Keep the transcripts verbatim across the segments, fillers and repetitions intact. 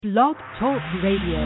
Blog Talk Radio.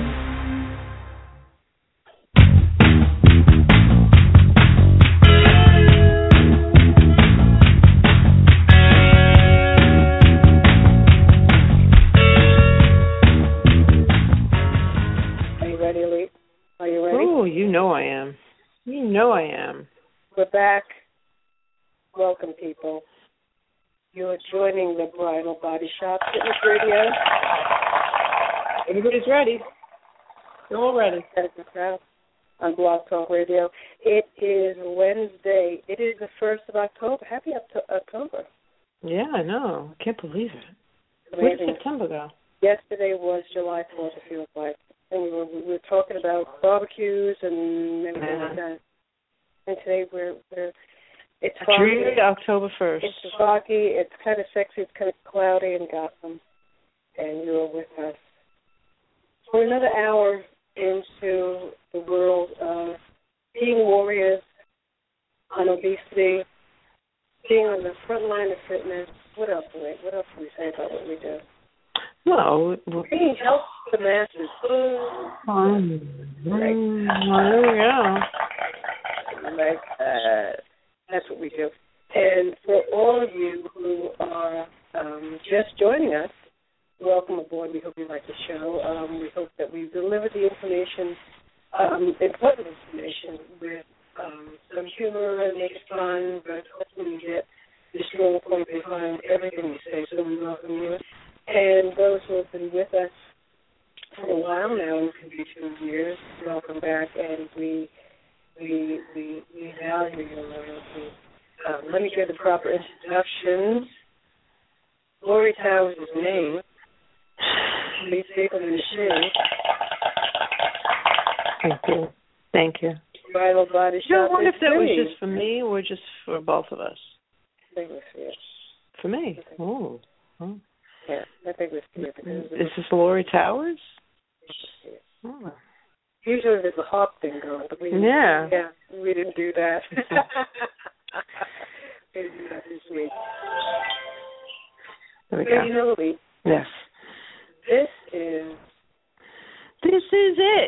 Oh, you know I am. You know I am. We're back. Welcome, people. You're joining the Bridal Body Shop Fitness Radio. Everybody's ready. They're all ready. On Blog Talk Radio. It is Wednesday. It is the first of October. Happy October. Yeah, I know. I can't believe it. Amazing. Where did September go? Yesterday was July fourth, it feels like. And we were, we were talking about barbecues and everything uh-huh. like that. And today we're, we're it's a foggy. Treated October first. It's foggy. It's kind of sexy. It's kind of cloudy in Gotham. And you're with us. For another hour into the world of being warriors on obesity, being on the front line of fitness. What else do we, what else can we say about what we do? Well, being help the masses. Um, right. Well, there we go. Like, uh, that's what we do. And for all of you who are um, just joining us, welcome aboard. We hope you like the show. Um, we hope that we deliver the information, um, important information, with um, some humor and make it fun, but hopefully you get the strong point behind everything we say. So we welcome you. And those who have been with us for a while now, it could be two years, welcome back, and we we we, we value your loyalty. Um, let me give the proper introductions. Lori Towers' name. Please take on the machine. Thank you. Thank you. Bridal Body Shop. I wonder if that was free. just for me or just for both of us. I think it was for you. For me? Oh. oh. Yeah, I think it was for you. Is this Lori Towers? Oh. Usually there's a hawk thing going, but we yeah. yeah, we didn't do that. We didn't do that this week. There we so go. You know, Lee, yes. This is... This is it.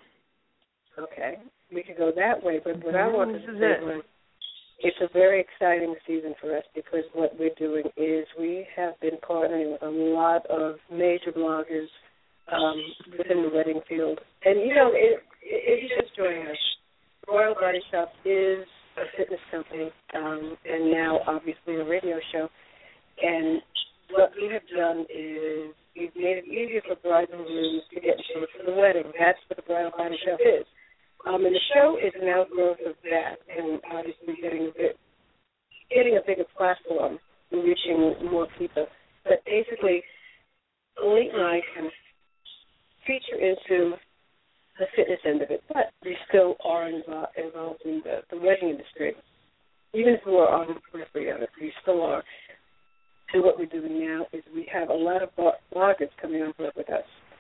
Okay. We could go that way, but what I want to this is say it. was it's a very exciting season for us because what we're doing is we have been partnering with a lot of major bloggers um, within the wedding field. And, you know, it, it, if you're just joining us, Royal Body Shop is a fitness company um, and now, obviously, a radio show. And what we have done is we've made it easier for brides and grooms to get shaped for the wedding. That's what the Bridal Body Shop is. Um, and the show is an outgrowth of that, and obviously getting a bit, getting a bigger platform and reaching more people. But basically, Lee and I can feature into the fitness end of it, but we still are involved, involved in the, the wedding industry. Even if we're on the periphery of it, we still are. And what we're doing now is we have a lot of bloggers coming on board with us.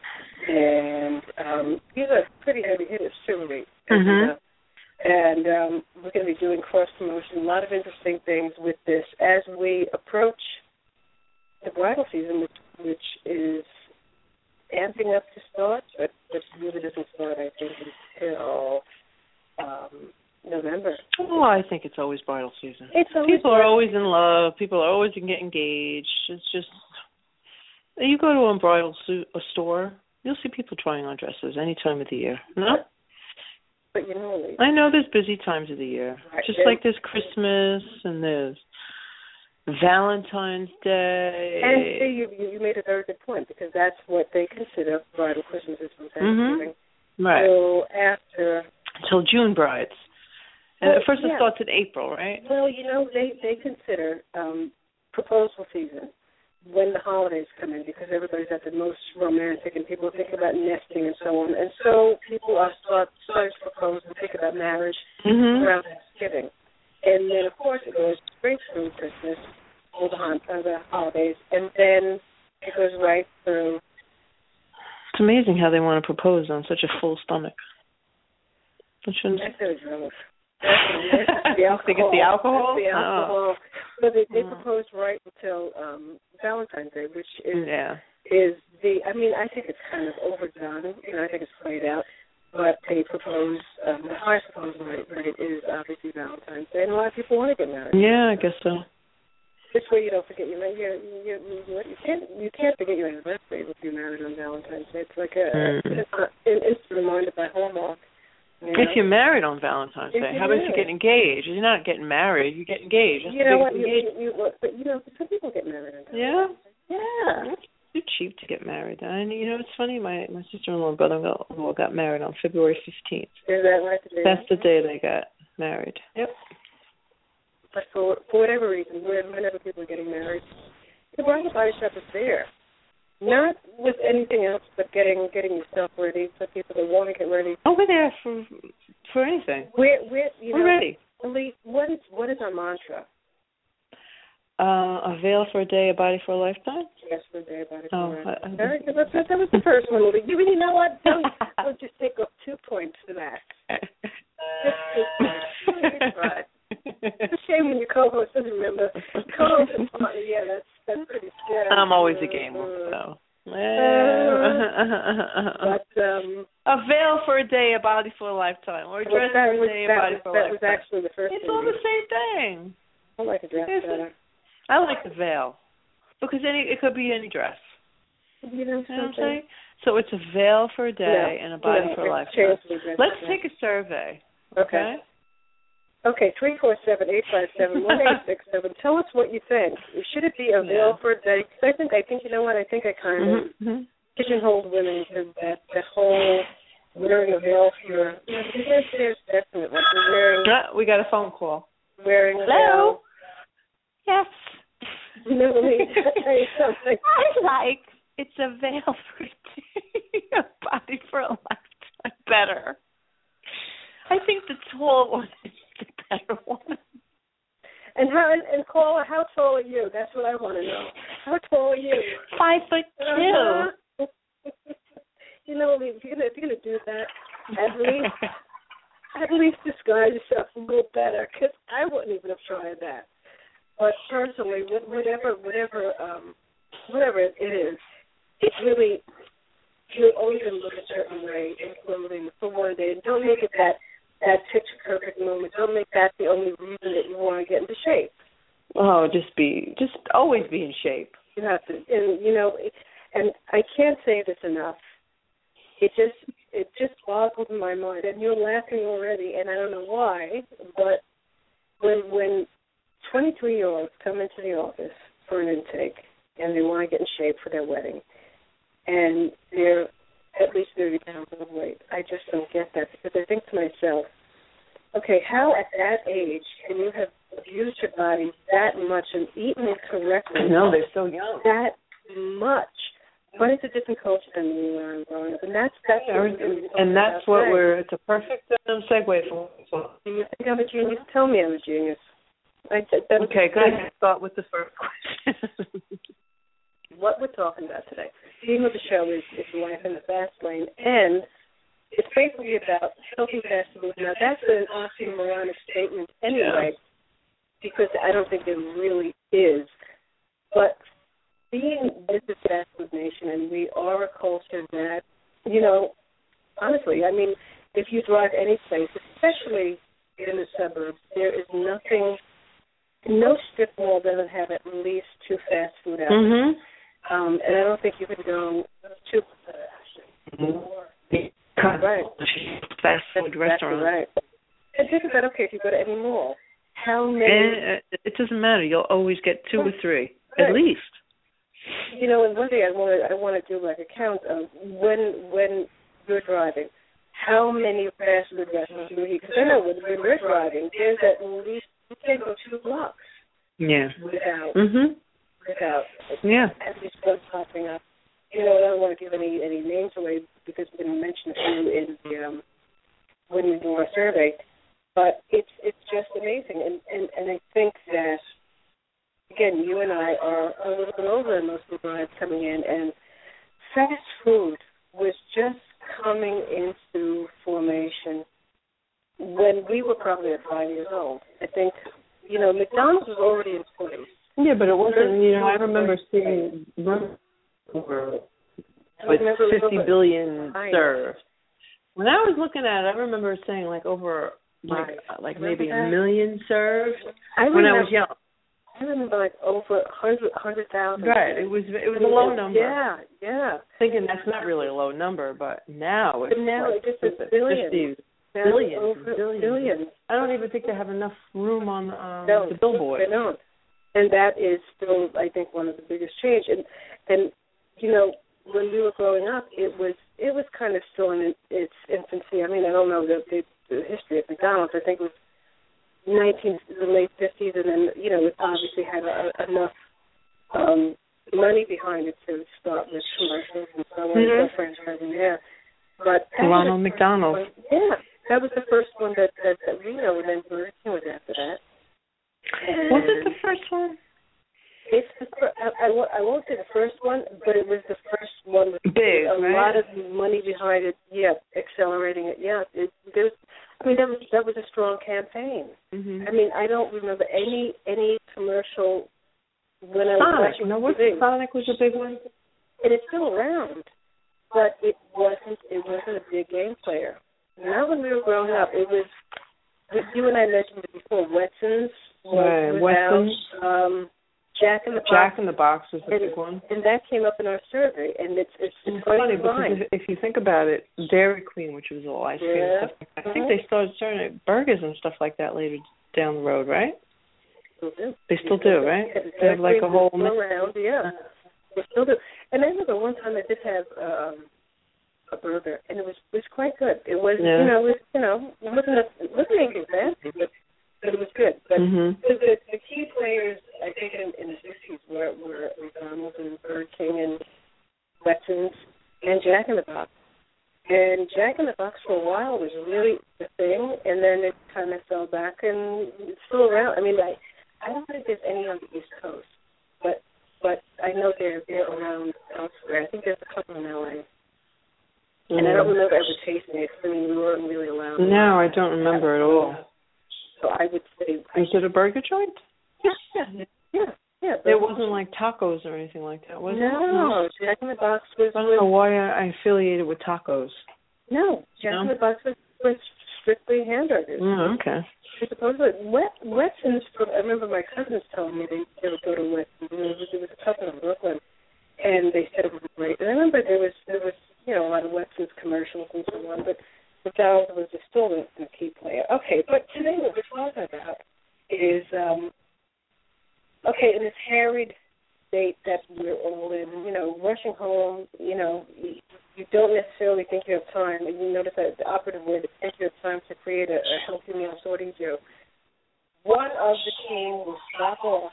And um, these are pretty heavy hitters, too, Lee. Mm-hmm. And um, we're going to be doing cross-promotion, a lot of interesting things with this as we approach the bridal season, which, which is amping up to start, but, but really doesn't start, I think, until um, November. Oh, I think it's always bridal season. It's always People are always in love. People are always going to get engaged. It's just, you go to a bridal suit, a store, you'll see people trying on dresses any time of the year. No? But you know, I know there's busy times of the year. Right. Just like there's Christmas and there's Valentine's Day. And see, you, you made a very good point because that's what they consider bridal Christmas is from Thanksgiving. Mm-hmm. Right. So after... Until June brides. And well, at first yeah. it starts in April, right? Well, you know, they, they consider um, proposal season when the holidays come in because everybody's at the most romantic and people think about nesting and so on. And so people are start, starting to propose and think about marriage mm-hmm. around Thanksgiving. And then, of course, it goes straight through Christmas, all the, uh, the holidays, and then it goes right through. It's amazing how they want to propose on such a full stomach. That's the drugs. That's the alcohol. Think it's the alcohol? That's the alcohol. Oh. So they, they proposed right until um, Valentine's Day, which is yeah. is the, I mean, I think it's kind of overdone. You know, I think it's played out. But they propose, um, the highest proposal rate, rate is obviously Valentine's Day, and a lot of people want to get married. Yeah, I guess so. This way you don't forget your, you, you, you, you can't you can't forget your anniversary if you're married on Valentine's Day. It's like a, mm. it's an instant reminder by Hallmark. You know? If you're married on Valentine's Day, how about if you get engaged? You're not getting married, you get engaged. That's you know what? You, you, you, but you know, some people get married on Valentine's Day. Yeah. Yeah. Too cheap to get married. And you know, it's funny. My my sister-in-law and brother-in-law got married on February fifteenth. Is that right? The That's the day they got married. Yep. But for for whatever reason, whenever people are getting married, the bridal body shop is there. Not with anything else, but getting getting yourself ready for people that want to get ready. Oh, we're there for for anything. We're we're you we're know, ready. Lee, what is what is our mantra? Uh, a veil for a day, a body for a lifetime? Yes, for a day, a body for oh, a lifetime. I, I, Very good. That, that was the first one. You really know what? Don't, don't just take up two points for that. Just two points. Right. It's a shame when your co-host doesn't remember. Co-host is fine. Yeah, that's, that's pretty scary. I'm always a gamer, so. Uh, but, um, a veil for a day, a body for a lifetime. Or a dress well, for a was, day, a body was, for a that lifetime. That was actually the first It's thing. all the same thing. I like a dress It's better. I like the veil because any it could be any dress. You know, you know what I'm saying? So it's a veil for a day no, and a body no, for a lifetime. Let's today. take a survey. Okay. Okay, three four seven eight five seven one eight six seven. Tell us what you think. Should it be a veil yeah. for a day? Because I think I think you know what I think I kind of mm-hmm. pigeonholed women to that that whole wearing a veil for. You know, there's there's definite what we're wearing. Uh, we got a phone call. Wearing a Hello. veil. Yes. You know, let me tell you something. I like it's a veil for a day, a body for a lifetime. Better. I think the tall one is the better one. And how and, and Paula, how tall are you? That's what I want to know. How tall are you? Five foot two. Uh-huh. You know, if you're gonna if you're gonna do that, at least at least disguise yourself a little better, because I wouldn't even have tried that. But personally, whatever, whatever, um, whatever it is, it's really you're always going to look a certain way in clothing for one day. Don't make it that that picture perfect moment. Don't make that the only reason that you want to get into shape. Oh, just be, just always be in shape. You have to, and you know, and I can't say this enough. It just, it just boggles my mind, and you're laughing already, and I don't know why, but when when twenty-three-year-olds come into the office for an intake, and they want to get in shape for their wedding, and they're at least thirty pounds overweight. I just don't get that, because I think to myself, okay, how at that age can you have abused your body that much and eaten incorrectly? No, they're so young. That much. But it's a different culture than we were growing up, and that's that's yeah, what we're and that's about what today. we're. It's a perfect um, segue for. Do you think I'm a genius? Tell me I'm a genius. I, that okay, go ahead. Start with the first question. What we're talking about today. The theme of the show is, is life in the fast lane, and it's basically about healthy fast food. Now, that's an oxymoronic statement anyway, yeah. because I don't think it really is. But being this is fast food nation, and we are a culture that, you know, honestly, I mean, if you drive any place, especially in the suburbs, there is nothing. No strip mall doesn't have at least two fast food outlets. Mm-hmm. Um, and I don't think you can go two more. Right. Fast food restaurant. Right. And think about, okay, if you go to any mall, how many... And it doesn't matter. You'll always get two or three, right. at least. You know, and one day I want to I want to do like a count of when when you're driving, how many fast food restaurants do you eat? Because I know when, when we're driving, there's at least, you can't go two blocks. Yeah. Without, mm-hmm. without yeah. at least one popping up. You know, I don't want to give any, any names away because we didn't mention a few in the, um, when we do our survey. But it's it's just amazing. And, and, and I think that, again, you and I are a little bit older than most people are coming in, and fast food was just coming into formation when we were probably at five years old. I think, you know, McDonald's was already in place. Yeah, but it wasn't, you know, I remember seeing were with fifty billion served. When I was looking at it, I remember saying like over like right. like maybe a million served I when I was young. I remember like over a hundred hundred thousand. Right. It was it was a low number. Yeah, yeah. Thinking that's not really a low number, but now it's but now like it's just billions. Billions, over billions. billions. I don't even think they have enough room on um, no, the billboard. They don't. And that is still, I think, one of the biggest change. And and you know, when we were growing up, it was it was kind of still in its infancy. I mean, I don't know the, the, the history of McDonald's. I think it was nineteen the late fifties, and then you know it obviously had a, enough um, money behind it to start with commercials and so on, mm-hmm. so franchising there. But Ronald McDonald. One, yeah, that was the first one that that, that we know, and then Burger King was after that. And was it the first one? It's the fir- I, I, I won't say the first one, but it was the first one with big, a right? lot of money behind it. Yeah, accelerating it. Yeah, it, there's. I mean, that was that was a strong campaign. Mm-hmm. I mean, I don't remember any any commercial when I was Sonic. watching. No, was big. Sonic was a big one, and it's still around, but it wasn't. It wasn't a big game player. Not when we were growing up. It was. You and I mentioned it before. Wetson's. Right, Wetson's. Um, Jack in the Box. Jack in the Box was the and, big one. And that came up in our survey, and it's it's, it's, it's funny because if, if you think about it, Dairy Queen, which was all ice cream yeah. and stuff like that, I mm-hmm. think they started serving burgers and stuff like that later down the road, right? Still do. They still do, right? Yeah, they have like a whole still around, yeah. They still do. And I remember one time I did have um, a burger, and it was it was quite good. It was yeah. you know it was, you know it wasn't a, it wasn't anything fancy, but. But it was good. But mm-hmm. the, the, the key players, I think, in, in the sixties were, were McDonald's and Burger King and Wetson's and Jack in the Box. And Jack in the Box for a while was really the thing, and then it kind of fell back, and it's still around. I mean, I I don't think there's any on the East Coast, but but I know they're they're around elsewhere. I think there's a couple in L A. Mm-hmm. And I don't remember ever tasting it. I mean, we weren't really allowed. No, I don't remember at all. So I would say... Was it a burger joint? Yeah, yeah, yeah. yeah it wasn't like tacos or anything like that, was no, it? No, Jack in the Box was... I don't know why I affiliated with tacos. No, Jack no? in the Box was, was strictly hamburgers. Oh, okay. Supposedly, Wet, Wetson's, from, I remember my cousins telling me they, they would go to Wetson's. There was, there was a couple in Brooklyn, and they said it was great. And I remember there was, there was you know, a lot of Wetson's commercials and so on, but... McDonald's was still the, the key player. Okay, but today what we're talking about is, um, okay, in this harried state that we're all in, you know, rushing home, you know, you, you don't necessarily think you have time, and you notice that the operative word is think you have time to create a, a healthy meal sorting joke. One of the team will stop off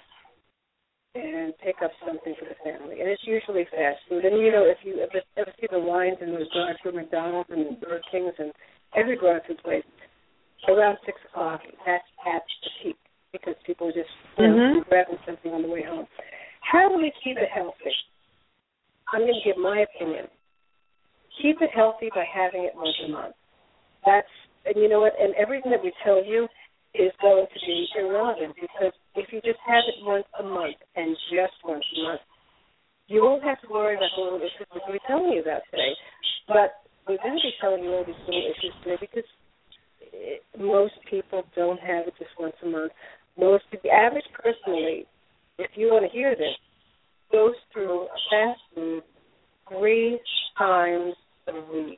and pick up something for the family. And it's usually fast food. And, you know, if you ever, ever see the lines in those drive-through McDonald's and Burger Kings and every drive-through place, around six o'clock, that's at the peak because people are just, you know, mm-hmm. grabbing something on the way home. How do we keep it healthy? I'm going to give my opinion. Keep it healthy by having it once a month. That's, and you know what, and everything that we tell you is going to be irrelevant because if you just have it once a month and just once a month, you won't have to worry about the little issues that we're telling you about today. But we're going to be telling you all these little issues today because it, most people don't have it just once a month. Most the average personally, if you want to hear this, goes through fast food three times a week.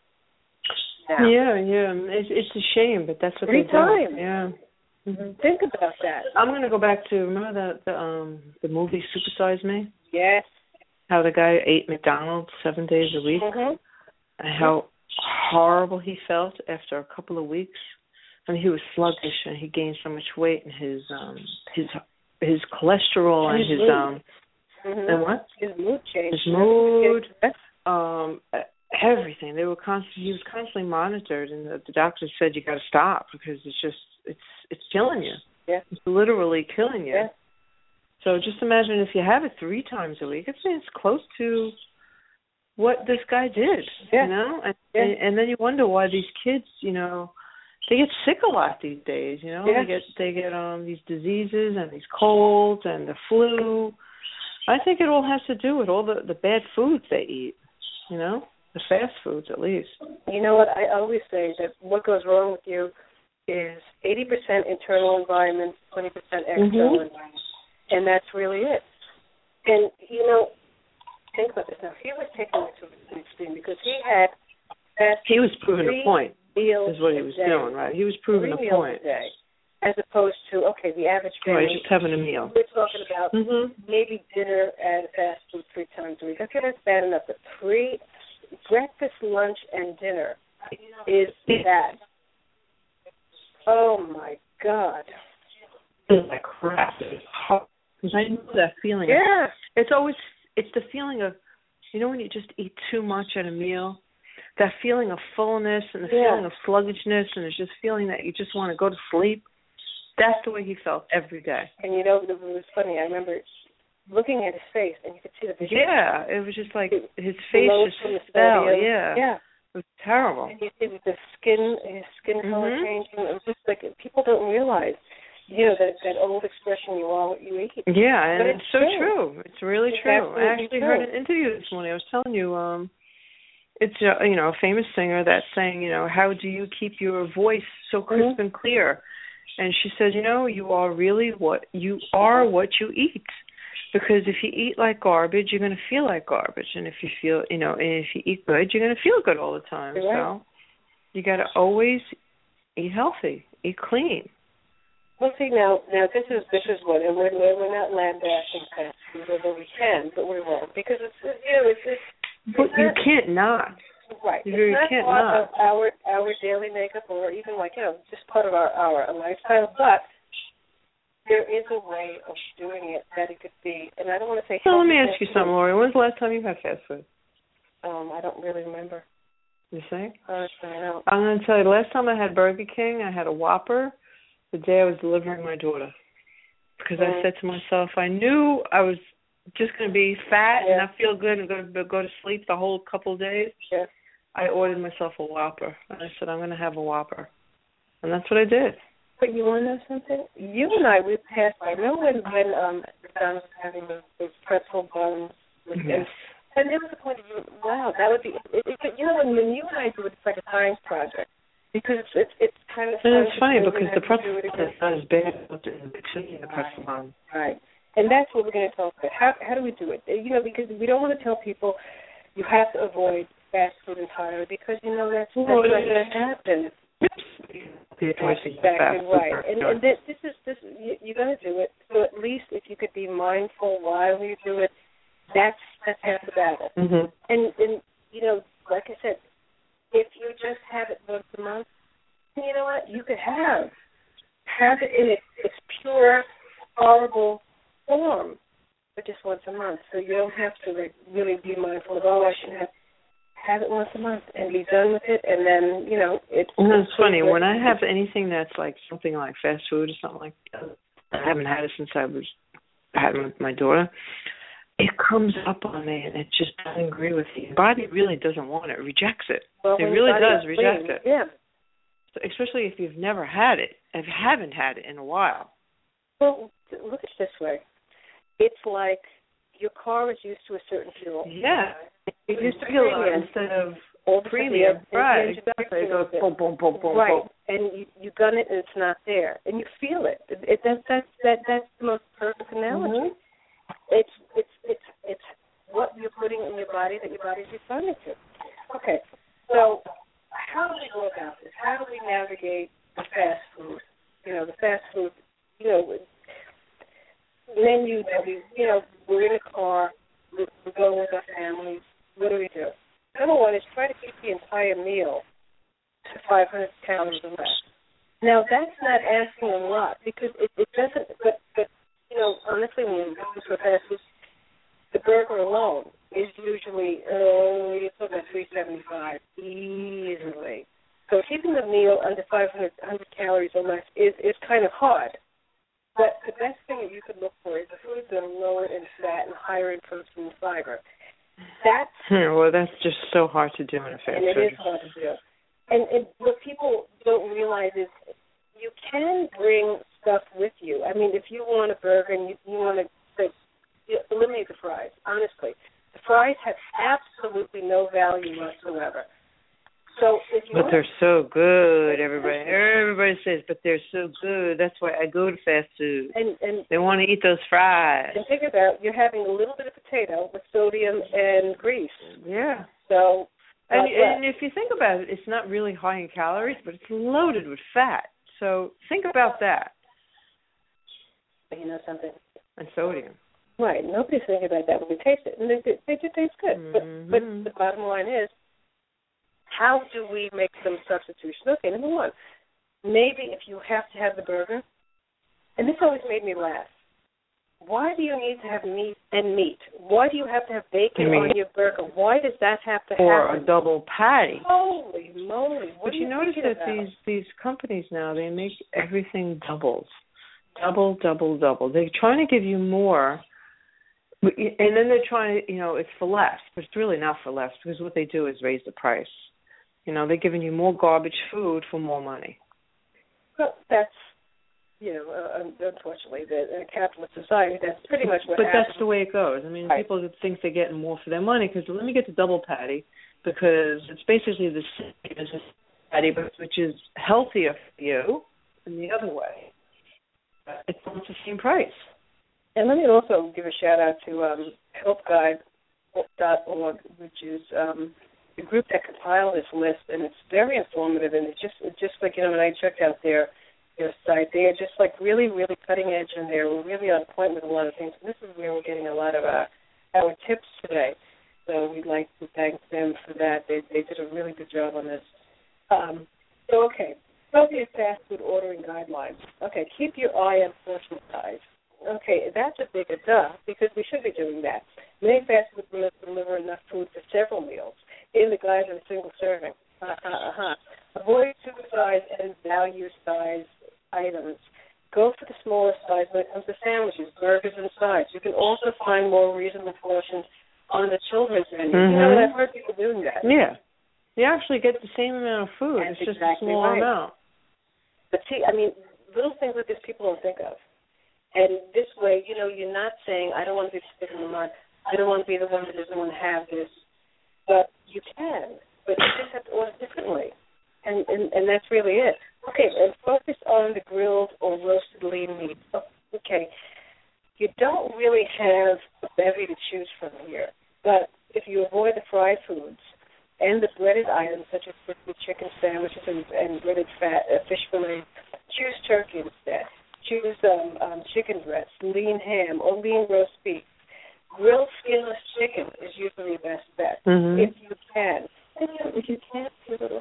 Now. Yeah, yeah. It's, it's a shame, but that's what Three they do. times. Yeah. Mm-hmm. Think about that. I'm going to go back to, remember the, the, um, the movie Super Size Me? Yes. How the guy ate McDonald's seven days a week? Mm-hmm. And how horrible he felt after a couple of weeks. I mean, he was sluggish and he gained so much weight and his, um, his, his cholesterol and his, his, mood. um, mm-hmm. and what? His mood changed. His mood, um, everything. They were constantly. He was constantly monitored, and the, the doctor said you got to stop because it's just it's it's killing you. Yeah, it's literally killing you. Yeah. So just imagine if you have it three times a week. It's it's close to what this guy did. Yeah. You know, and, yeah. and and then you wonder why these kids, you know, they get sick a lot these days. You know, yeah. they get they get um these diseases and these colds and the flu. I think it all has to do with all the, the bad foods they eat, you know, the fast foods at least. You know what, I always say that what goes wrong with you is eighty percent internal environment, twenty percent external mm-hmm. environment, and that's really it. And, you know, think about this now. He was taking it to an extreme because he had fast He was proving a point, meals is what he was a day, doing, right? He was proving three a point. Meals a day, as opposed to, okay, the average family. Right, just having a meal. We're talking about mm-hmm. maybe dinner and fast food three times a week. Okay, that's bad enough, but three, breakfast, lunch, and dinner is bad. Oh, my God. It's like crap. Because I know that feeling. Yeah. It's always, it's the feeling of, you know when you just eat too much at a meal? That feeling of fullness and the yeah. feeling of sluggishness and it's just feeling that you just want to go to sleep. That's the way he felt every day. And you know, it was funny. I remember looking at his face, and you could see the vision. Yeah, it was just like his face just fell. Yeah, yeah, it was terrible. And you see the skin, his skin color mm-hmm. changing. It was just like people don't realize, you know, that that old expression, "You are what you eat." Yeah, and but it's, it's so true. true. It's really it's true. I actually true. heard an interview this morning. I was telling you, um, it's a, you know a famous singer that's saying, you know, how do you keep your voice so crisp mm-hmm. and clear? And she said, you know, you are really what you are what you eat. Because if you eat like garbage, you're going to feel like garbage. And if you feel, you know, and if you eat good, you're going to feel good all the time. Right. So you got to always eat healthy, eat clean. Well, see, now, now this is this is what, and we're we're not lambasting fast food, although we can, but we won't because it's you know it's it's. But it's you not, can't not. Right. You it's really not can't part not. of our our daily makeup, or even like you know, just part of our our lifestyle. But there is a way of doing it that it could be, and I don't want to say. So let me ask you something, Lori. When's the last time you had fast food? Um, I don't really remember. You say? Honestly, I don't. I'm going to tell you. The last time I had Burger King, I had a Whopper. The day I was delivering my daughter, because mm-hmm. I said to myself, I knew I was just going to be fat yeah. and not feel good and go to go to sleep the whole couple of days. Yeah. I ordered myself a Whopper, and I said I'm going to have a Whopper, and that's what I did. But you want to know something? You and I, we passed by. Remember when when um, McDonald's was having those, those pretzel buns? Yes. And there was a point of view, wow, that would be. It, it, you know, when, when you and I do it, it's like a science project. Because it's it's kind of and it's funny because the pretzel is not as bad as the pretzel bun. Right, and that's what we're going to talk about. How how do we do it? You know, because we don't want to tell people you have to avoid fast food entirely because you know that's, that's well, not going to happen. Exactly right, and, and this, this is this you, you're going to do it. So at least if you could be mindful while you do it, that's that's half the battle. Mm-hmm. And and you know, like I said. If you just have it once a month, you know what? You could have. Have it in its, its pure, horrible form, but just once a month. So you don't have to like, really be mindful of, oh, I should have have it once a month and be done with it, and then, you know, it's... And it's funny, when I have anything that's like something like fast food or something like that, I haven't had it since I was had it with my daughter, it comes up on me and it just doesn't agree with you. Your body really doesn't want it. It rejects it. Well, it really does reject clean. it. Yeah. So especially if you've never had it, if you haven't had it in a while. Well, look at it this way. It's like your car is used to a certain fuel. Yeah. You're used to premium instead of all premium. Right. Exactly. It goes boom, boom, boom, boom, right. boom. And you, you gun it and it's not there. And you feel it. it, it that's, that's, that, that's the most perfect analogy. Mm-hmm. It's it's it's it's what you're putting in your body that your body's responding to. Okay, so how do we go about this? How do we navigate the fast food? You know, the fast food. You know, menu that we. You know, we're in a car. We're, we're going with our families. What do we do? Number one is try to keep the entire meal to five hundred calories or less. Now that's not asking a lot because it, it doesn't. But but. You know, honestly, when you go to a fast food, the burger alone is usually, oh, you're talking about three seventy-five easily. So keeping the meal under five hundred calories or less is, is kind of hard. But the best thing that you could look for is the foods that are lower in fat and higher in protein and fiber. That's hmm, well, that's just so hard to do in a fast food. And it is hard to do. And, and what people don't realize is you can bring stuff with you. I mean, if you want a burger and you, you want to, say, eliminate the fries, honestly. The fries have absolutely no value whatsoever. So if you but they're so good, everybody. Everybody says, but they're so good. That's why I go to fast food. And, and they want to eat those fries. And think about, you're having a little bit of potato with sodium and grease. Yeah. So, and, and if you think about it, it's not really high in calories, but it's loaded with fat. So think about that. You know something? And sodium. Right. Nobody's thinking about that when we taste it. And they, they, they do taste good. Mm-hmm. But, but the bottom line is, how do we make some substitutions? Okay, number one, maybe if you have to have the burger, and this always made me laugh. Why do you need to have meat and meat? Why do you have to have bacon on your burger? Why does that have to or happen? Or a double patty. Holy moly. What but you, you notice that about? these these companies now, they make everything doubles. Double, double, double. They're trying to give you more, and then they're trying to, you know, it's for less, but it's really not for less because what they do is raise the price. You know, they're giving you more garbage food for more money. Well, that's, you know, uh, unfortunately, the, in a capitalist society, that's pretty much what but happens. But that's the way it goes. I mean, right. People think they're getting more for their money because let me get the double patty because it's basically the same as a patty, but which is healthier for you in the other way. It's almost the same price. And let me also give a shout-out to um, help guide dot org, which is um, the group that compiled this list, and it's very informative, and it's just it's just like, you know, when I checked out their their site, they are just like really, really cutting edge, and they're really on point with a lot of things. And this is where we're getting a lot of uh, our tips today. So we'd like to thank them for that. They they did a really good job on this. Um, so okay, healthy fast food ordering guidelines. Okay, keep your eye on portion size. Okay, that's a big duh because we should be doing that. Many fast food restaurants deliver enough food for several meals in the guise of a single serving. Uh-huh, uh-huh. Avoid super size and value size items. Go for the smaller size when it comes to sandwiches, burgers, and sides. You can also find more reasonable portions on the children's menu. Mm-hmm. You know, and I've heard people doing that. Yeah. You actually get the same amount of food. That's it's just exactly a smaller right. amount. But see, I mean, little things like this people don't think of. And this way, you know, you're not saying, I don't want to be the stick in the mud. I don't want to be the one that doesn't want to have this. But you can. But you just have to order differently. And, and, and that's really it. Okay, and focus on the grilled or roasted lean meat. Okay, you don't really have a bevy to choose from here. But if you avoid the fried foods and the breaded items such as chicken sandwiches and, and breaded fat, uh, fish fillet, choose turkey instead. Choose um, um, chicken breast, lean ham, or lean roast beef. Grilled skinless chicken is usually the best bet, mm-hmm. if you can. And you know, if you can't,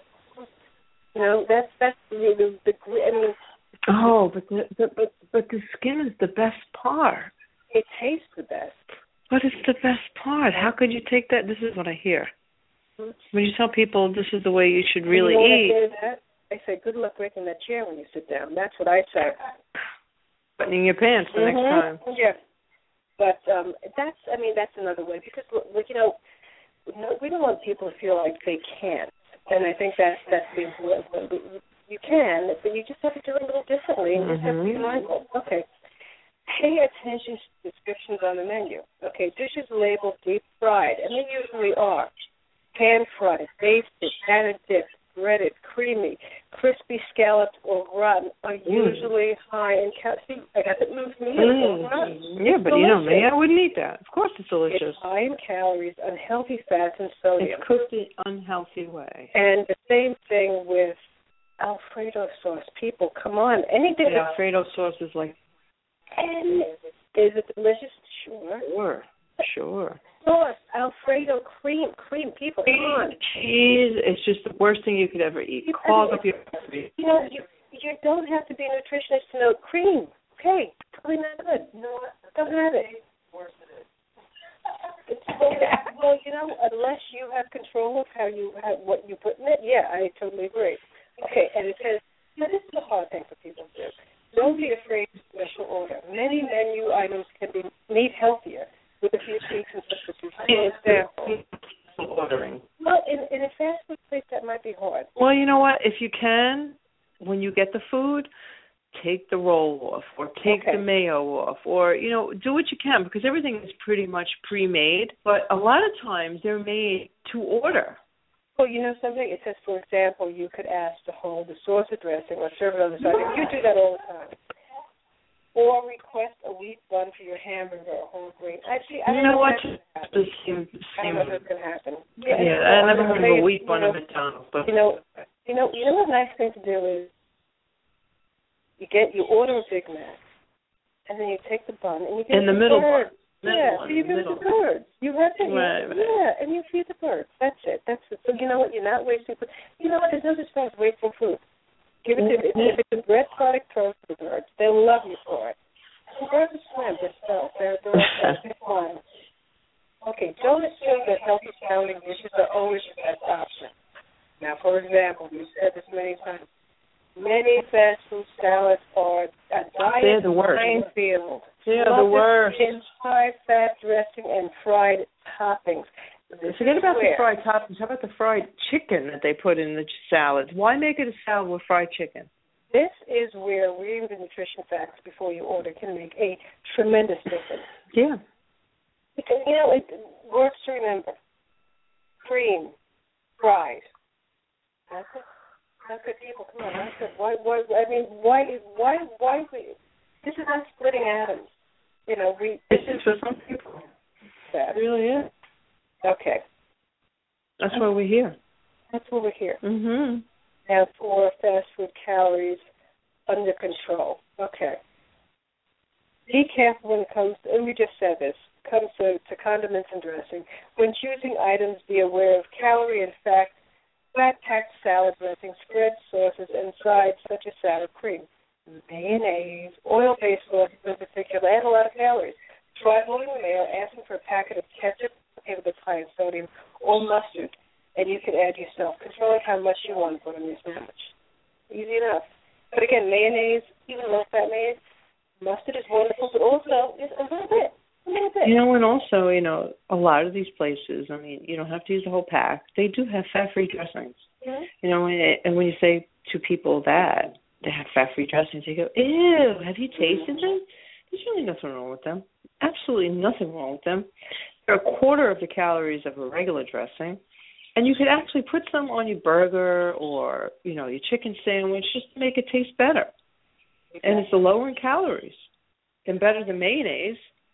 you know, that's that's the the, the I mean. Oh, but the, the but but the skin is the best part. It tastes the best. But it's the best part. How could you take that? This is what I hear. Mm-hmm. When you tell people this is the way you should really you know eat. I, that? I say, good luck breaking that chair when you sit down. That's what I say. Buttoning your pants the mm-hmm. next time. Yeah. But um, that's, I mean, that's another way because, like, you know, we don't want people to feel like they can't. And I think that's, that's the important one. You can, but you just have to do it a little differently and mm-hmm. just have to be mindful. Okay. Pay attention to descriptions on the menu. Okay, dishes labeled deep fried, and they usually are. Pan fried, basted, added dipped, breaded, creamy, crispy, scalloped, or gratin are usually mm. high in calcium. I got that moved me. Mm. Yeah, but delicious. You know me, I wouldn't eat that. Of course it's delicious. It's high in calories, unhealthy fats, and sodium. It's cooked the unhealthy way. And the same thing with Alfredo sauce. People, come on. Any different? The Alfredo sauce is like... And is it delicious? Sure. Sure, sure. Sauce, Alfredo, cream, cream. People, come on. Cheese is just the worst thing you could ever eat. Clog up your... You know, you, you don't have to be a nutritionist to know cream. Okay, probably not good. You know what? Don't have it. Worse it is. It's, well, well, you know, unless you have control of how you have what you put in it, yeah, I totally agree. Okay, and it says, you know, this is a hard thing for people to do. Don't be afraid of special order. Many menu items can be made healthier with a few tweaks and substitutes. For example, ordering. Well, in, in a fast food place, that might be hard. Well, you know what? If you can, when you get the food, take the roll off or take Okay. the mayo off or, you know, do what you can because everything is pretty much pre-made. But a lot of times they're made to order. Well, you know something? It says, for example, you could ask to hold the sauce or dressing or serve it on the side. You do that all the time. Or request a wheat bun for your hamburger or whole grain. Actually, I don't you know, know what? That's The same, I don't know if it's going to happen. Yeah, yeah I never heard of a wheat bun at McDonald's. But you know, you know, you know what a nice thing to do is you get you order a Big Mac, and then you take the bun and you get in the the middle birds. Middle yeah, one, so you give middle. it the birds. You have to, right, you, right. yeah, and you feed the birds. That's it. That's it. So you know what? You're not wasting food. You know what? There's no such thing as wasting food. Give it to if, if it's a bread product, throw it to the birds. They'll love you for it. The birds are swim. They're still. They're they're they're flying. Okay, don't assume that healthy sounding dishes are always the best option. Now, for example, we've said this many times. Many fast food salads are a diet minefield. They're the worst. In high fat dressing and fried toppings. This Forget about where, the fried toppings. How about the fried chicken that they put in the salads? Why make it a salad with fried chicken? This is where reading the nutrition facts before you order can make a tremendous difference. Yeah. Because, you know, it works to remember. Cream, fries. That's it. That's good, people. Come on, that's it. Why, why, I mean, why, why, why, we, this is not splitting atoms. You know, we, this is for some people. That. It really is. Okay. That's why we're here. That's why we're here. Mm-hmm. Now for fast food calories under control. Okay. Be careful when it comes to, and we just said this, comes to, to condiments and dressing. When choosing items, be aware of calorie and fat, fat-packed salad dressing, spread sauces, and sides such as sour cream. Mayonnaise, oil-based sauces in particular, add a lot of calories. Try holding the mayo, asking for a packet of ketchup, okay, that's high in sodium, or mustard, and you can add yourself, controlling how much you want to put on your sandwich. Easy enough. But again, mayonnaise, even low-fat mayonnaise, mustard is wonderful, but also just a little bit. A little bit. You know, and also, you know, a lot of these places, I mean, you don't have to use the whole pack. They do have fat-free dressings. Mm-hmm. You know, and when you say to people that they have fat-free dressings, they go, ew, have you tasted Mm-hmm. them? There's really nothing wrong with them. Absolutely nothing wrong with them. They're a quarter of the calories of a regular dressing. And you could actually put some on your burger or, you know, your chicken sandwich just to make it taste better. Exactly. And it's lower in calories and better than mayonnaise.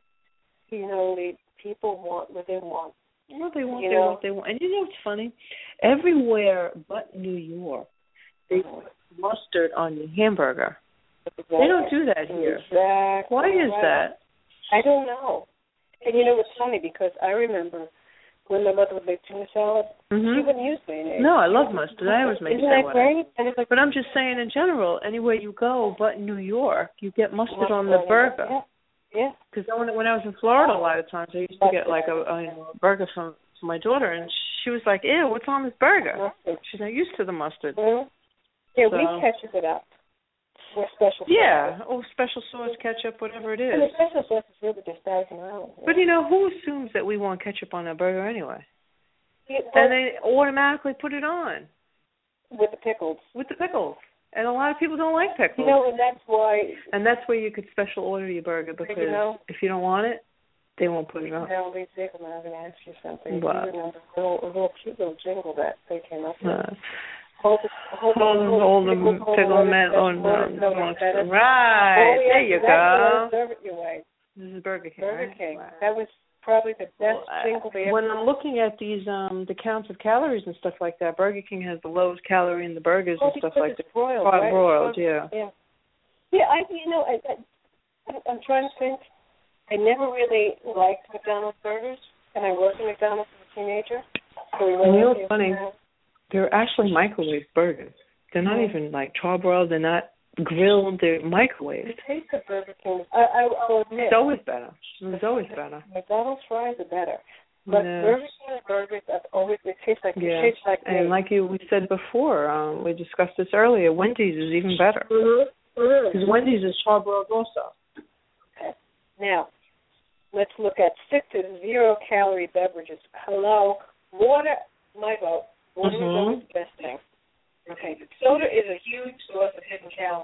You know, the people want what they want. Well, they want you they know? want what they want. And you know what's funny? Everywhere but New York, they put mustard on your hamburger. Exactly. They don't do that here. Exactly. Why is right. that? I don't know. And you know, it's funny because I remember when my mother would make tuna salad, mm-hmm. she wouldn't use mayonnaise. No, I love mustard. I always make Isn't that that great? And it's like, but I'm just saying in general, anywhere you go but New York, you get mustard, mustard on the on burger. Yeah. Yeah. Because when, when I was in Florida a lot of times, I used to get like a, a, you know, a burger from, from my daughter, and she was like, ew, what's on this burger? Mustard. She's not used to the mustard. Mm-hmm. Yeah, so, we ketchup it up. With special yeah, sauce. or special sauce, ketchup, whatever it is. And the special sauce is really just thousand dollars. But you know, who assumes that we want ketchup on our burger anyway? Yeah, well, and they automatically put it on. With the pickles. With the pickles. And a lot of people don't like pickles. You know, and that's why... And that's where you could special order your burger, because you know, if you don't want it, they won't put it on. Now, Lee Zickelman, I was going to ask you something. What? You remember a little, a little cute little jingle that they came up with? Uh, Hold the, hold hold, hold the pickle man on the right. There you go. Serve it your way. This is Burger King. Burger right? King. Wow. That was probably the best well, jingle they ever. When I'm looking at these, um, the counts of calories and stuff like that, Burger King has the lowest calorie in the burgers oh, and stuff like that. Broiled, Broiled, right? broiled, yeah. Yeah. Yeah, I, you know, I, I, I'm trying to think. I never really liked McDonald's burgers, and I worked at McDonald's as a teenager. So we you know went what's funny? They're actually microwave burgers. They're not mm-hmm. even like charbroiled. They're not grilled. They're microwaved. The taste of Burger King, I, I, I'll admit. It's always better. It's always better. McDonald's fries are better. But yeah. Burger King burgers have always, they taste like, yeah. they taste like And me. like you, we said before, um, we discussed this earlier, Wendy's is even better. Mm-hmm. Because mm-hmm. Wendy's is charbroiled also. Okay. Now, let's look at stick to zero-calorie beverages. Hello. Water, my vote. Water mm-hmm. is always the best thing. Okay. Soda is a huge source of hidden calories.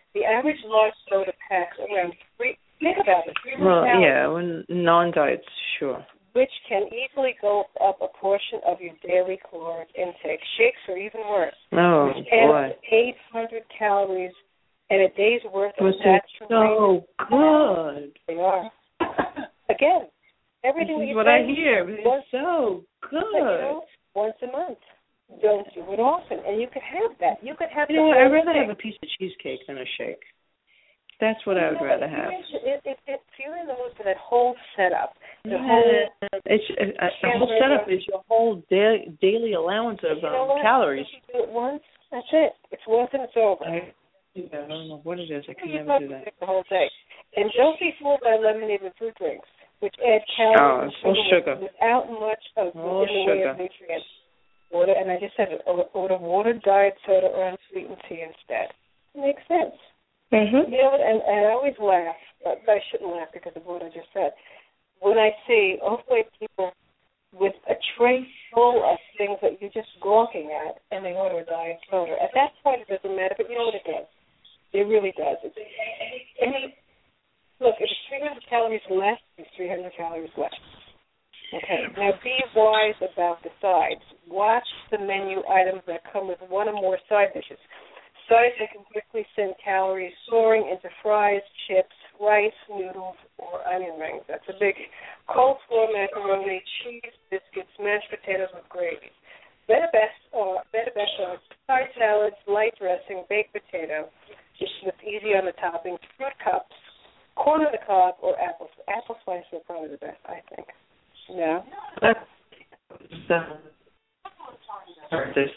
The average large soda packs around three. Think about it. Three Well, calories, yeah, when non-diets, sure. which can easily go up a portion of your daily caloric intake. Shakes are even worse. Oh, which boy. adds eight hundred calories and a day's worth of Was natural. so good. They are. Again, everything This is that you what say I hear. But once, it's so good. you know, once a month. Don't do it often, and you could have that. You could have. You know what? I'd rather have a piece of cheesecake than a shake. That's what I would rather have. It, it, it, if you're in the mood for that whole setup, the yeah. whole it's uh, the whole setup is your whole da- daily allowance of you know um, what? calories. If you do it once, that's it. It's once and it's over. I, I don't know what it is. I can You never do don't that. the whole day. And don't be fooled by lemonade and fruit drinks, which add Oh, calories it's all sugar. without much of All in the way sugar. of nutrients. Water, and I just said it. Order watered diet soda or unsweetened tea instead. It makes sense. Mm-hmm. You know, and, and I always laugh, but I shouldn't laugh because of what I just said. When I see hopefully people with a tray full of things that you're just gawking at, and they order a diet soda. At that point, it doesn't matter, but you know what it does? It really does. It's, any, look, if it's three hundred calories less, it's three hundred calories less. Okay, now be wise about the sides. Watch the menu items that come with one or more side dishes. Sides that can quickly send calories soaring into fries, chips, rice, noodles, or onion rings. That's a big coleslaw, macaroni, cheese, biscuits, mashed potatoes with gravy. Better best are better best are side salads, light dressing, baked potato, just that's easy on the toppings, fruit cups, corn on the cob, or apple apple slices are probably the best, I think. Yeah. That's uh, this.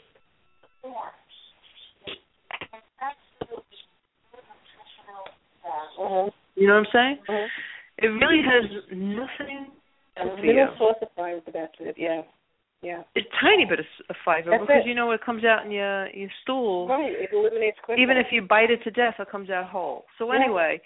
Mm-hmm. You know what I'm saying? Mm-hmm. It really has nothing And to the do. middle sauce of fire is the best of it, yeah. Yeah. It's a tiny bit of, of fiber That's because it. you know it comes out in your your stool. Right, it eliminates quickly. Even if you bite it to death, it comes out whole. So Yeah. anyway,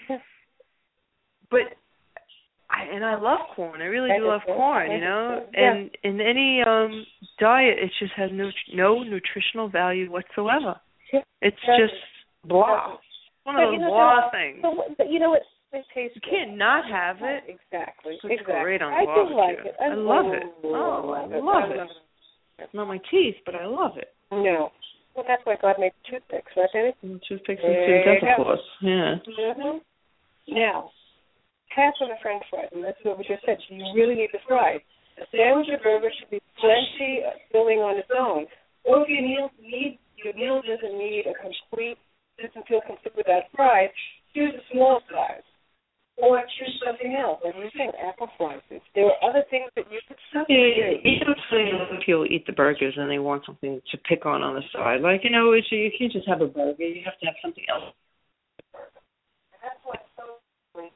but I, and I love corn. I really I do do love too. corn. I You do know, too. Yeah. and in any um diet, it just has no no nutritional value whatsoever. Yeah. It's Yeah. just blah. One of But those you know, blah so- things. so what- but you know what? It tastes You good. can't not have it. Exactly. It's exactly. great on I barbecue. do like it. I, I love it. Oh, Oh, I it. love I it. love It's not my teeth, but I love it. No. Well, that's why God made toothpicks, right, Penny? And toothpicks and There two you dental go. floss. Yeah. Mm-hmm. Now, half of the French fries, and that's what we just said. You really need the fries. A sandwich or burger should be plenty of filling on its own. Or if your meal need your meal doesn't need a complete doesn't feel complete without fries, choose a small size. Or choose something else. Like we think, apple slices. There are other things that you could Yeah, substitute. you know, it's funny when people eat the burgers and they want something to pick on on the side. Like, you know, it's, you can't just have a burger. You have to have something else. That's what's so great.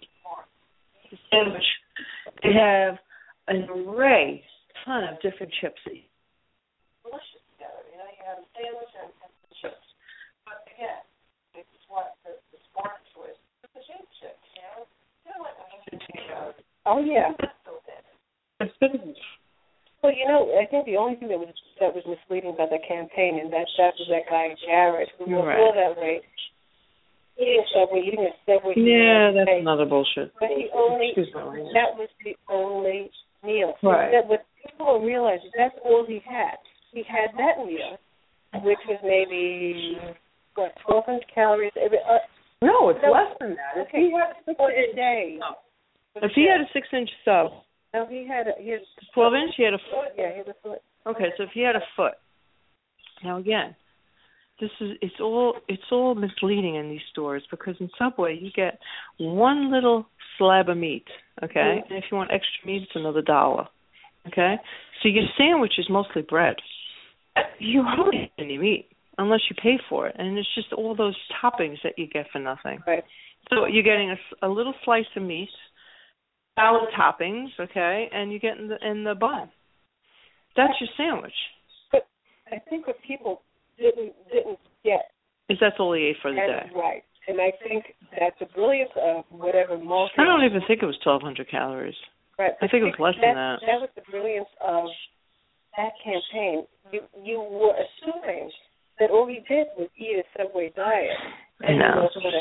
The sandwich, they have an array, ton of different chips. Delicious together. You know, you have a sandwich and, and chips. But again, it's what the, the spark choice. The potato chips, you know? You know what? Oh, yeah. It's good. Well, you know, I think the only thing that was that was misleading about the campaign, and that that was that guy Jared, who was Right. all that way, eating Subway, eating a Subway. Yeah, that's thing. another bullshit. But he only Excuse my language. that was the only meal. Right. That what people don't realize is that's all he had. He had that meal, which was maybe what twelve hundred calories. Every, uh, No, it's no, less than that. If okay, he had a six for inch, a day. if he had a six inch sub, No, he had a he had twelve inch, he had a foot. Yeah, he had a foot. Okay, so if he had a foot, now again, this is it's all it's all misleading in these stores because in Subway you get one little slab of meat, okay, Mm-hmm. and if you want extra meat, it's another dollar, okay. So your sandwich is mostly bread. You hardly get any meat unless you pay for it, and it's just all those toppings that you get for nothing. Right. So you're getting a, a little slice of meat, salad toppings, okay, and you get in the in the bun. That's your sandwich. But I think what people didn't didn't get Is that's all he ate for the and day. right, and I think that's the brilliance of whatever multi. I don't even think it was twelve hundred calories. Right. I think it was less that, than that. That was the brilliance of that campaign. You you were assuming that all he did was eat a Subway diet and No. he also went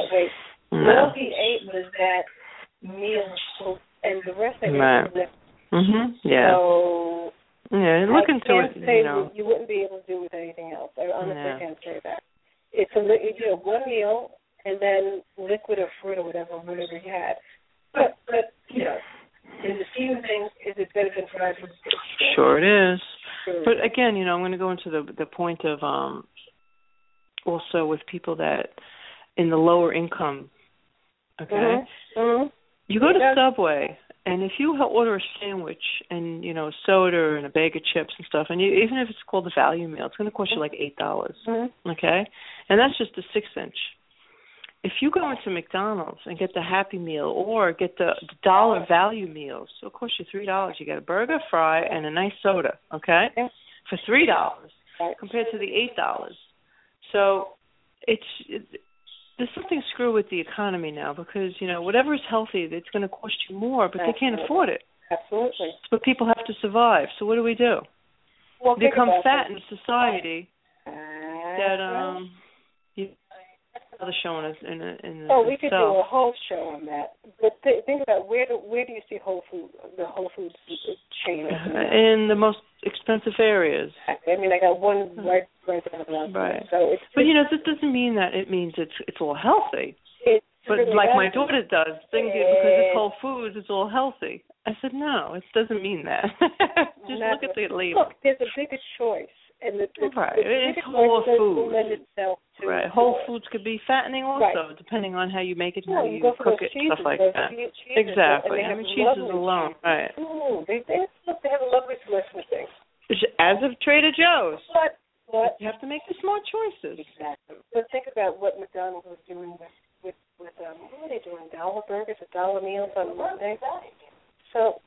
Right. Mhm. Yeah. So yeah, look I into can't it. say You know. you wouldn't be able to do with anything else. I honestly Yeah. can't say that. It's a li- you know one meal and then liquid or fruit or whatever, whatever you had. But but you know, in the scheme of things, is it better than fried food? Sure it is. Sure. But again, you know, I'm going to go into the the point of um also with people that in the lower income. Okay. Mm-hmm. Mm-hmm. You go to Yeah. Subway, and if you order a sandwich and, you know, soda and a bag of chips and stuff, and you, even if it's called a value meal, it's going to cost you like eight dollars, Mm-hmm. okay? And that's just a six-inch. If you go into McDonald's and get the Happy Meal or get the, the dollar value meals, it'll cost you three dollars. You get a burger, fry, and a nice soda, okay, Yeah. for three dollars Right. compared to the eight dollars. So it's... It, there's something screw with the economy now because, you know, whatever is healthy, it's going to cost you more, but Absolutely. they can't afford it. Absolutely. But people have to survive. So what do we do? Well, We become fat this. in society Uh, that um you another show in in, in Oh, we could do itself. a whole show on that. But th- think about where do where do you see Whole Food the Whole Foods chain? In the most expensive areas. I mean, I got one right right down the block. Right. So it's But you know, this doesn't mean that it means it's it's all healthy. It But really like does. my daughter does, think it, because it's Whole Foods, it's all healthy. I said, no, it doesn't mean that. Just Not look at the really. label. Look, there's a bigger choice, and the, the, Right, the it's bigger Whole choice Foods. lend itself to Right, Whole Foods could be fattening also, Right. depending on how you make it, No, how you you go for cook those it, cheeses, stuff like those that. cheeses, Exactly. and they I have mean, cheeses lovely alone, cheese. right? Mm, they they look, they have a lovely selection of things. As of Trader Joe's. But but You have to make the smart choices. exactly. But think about what McDonald's was doing with with with um what are they doing? Dollar burgers or dollar meals on Monday. So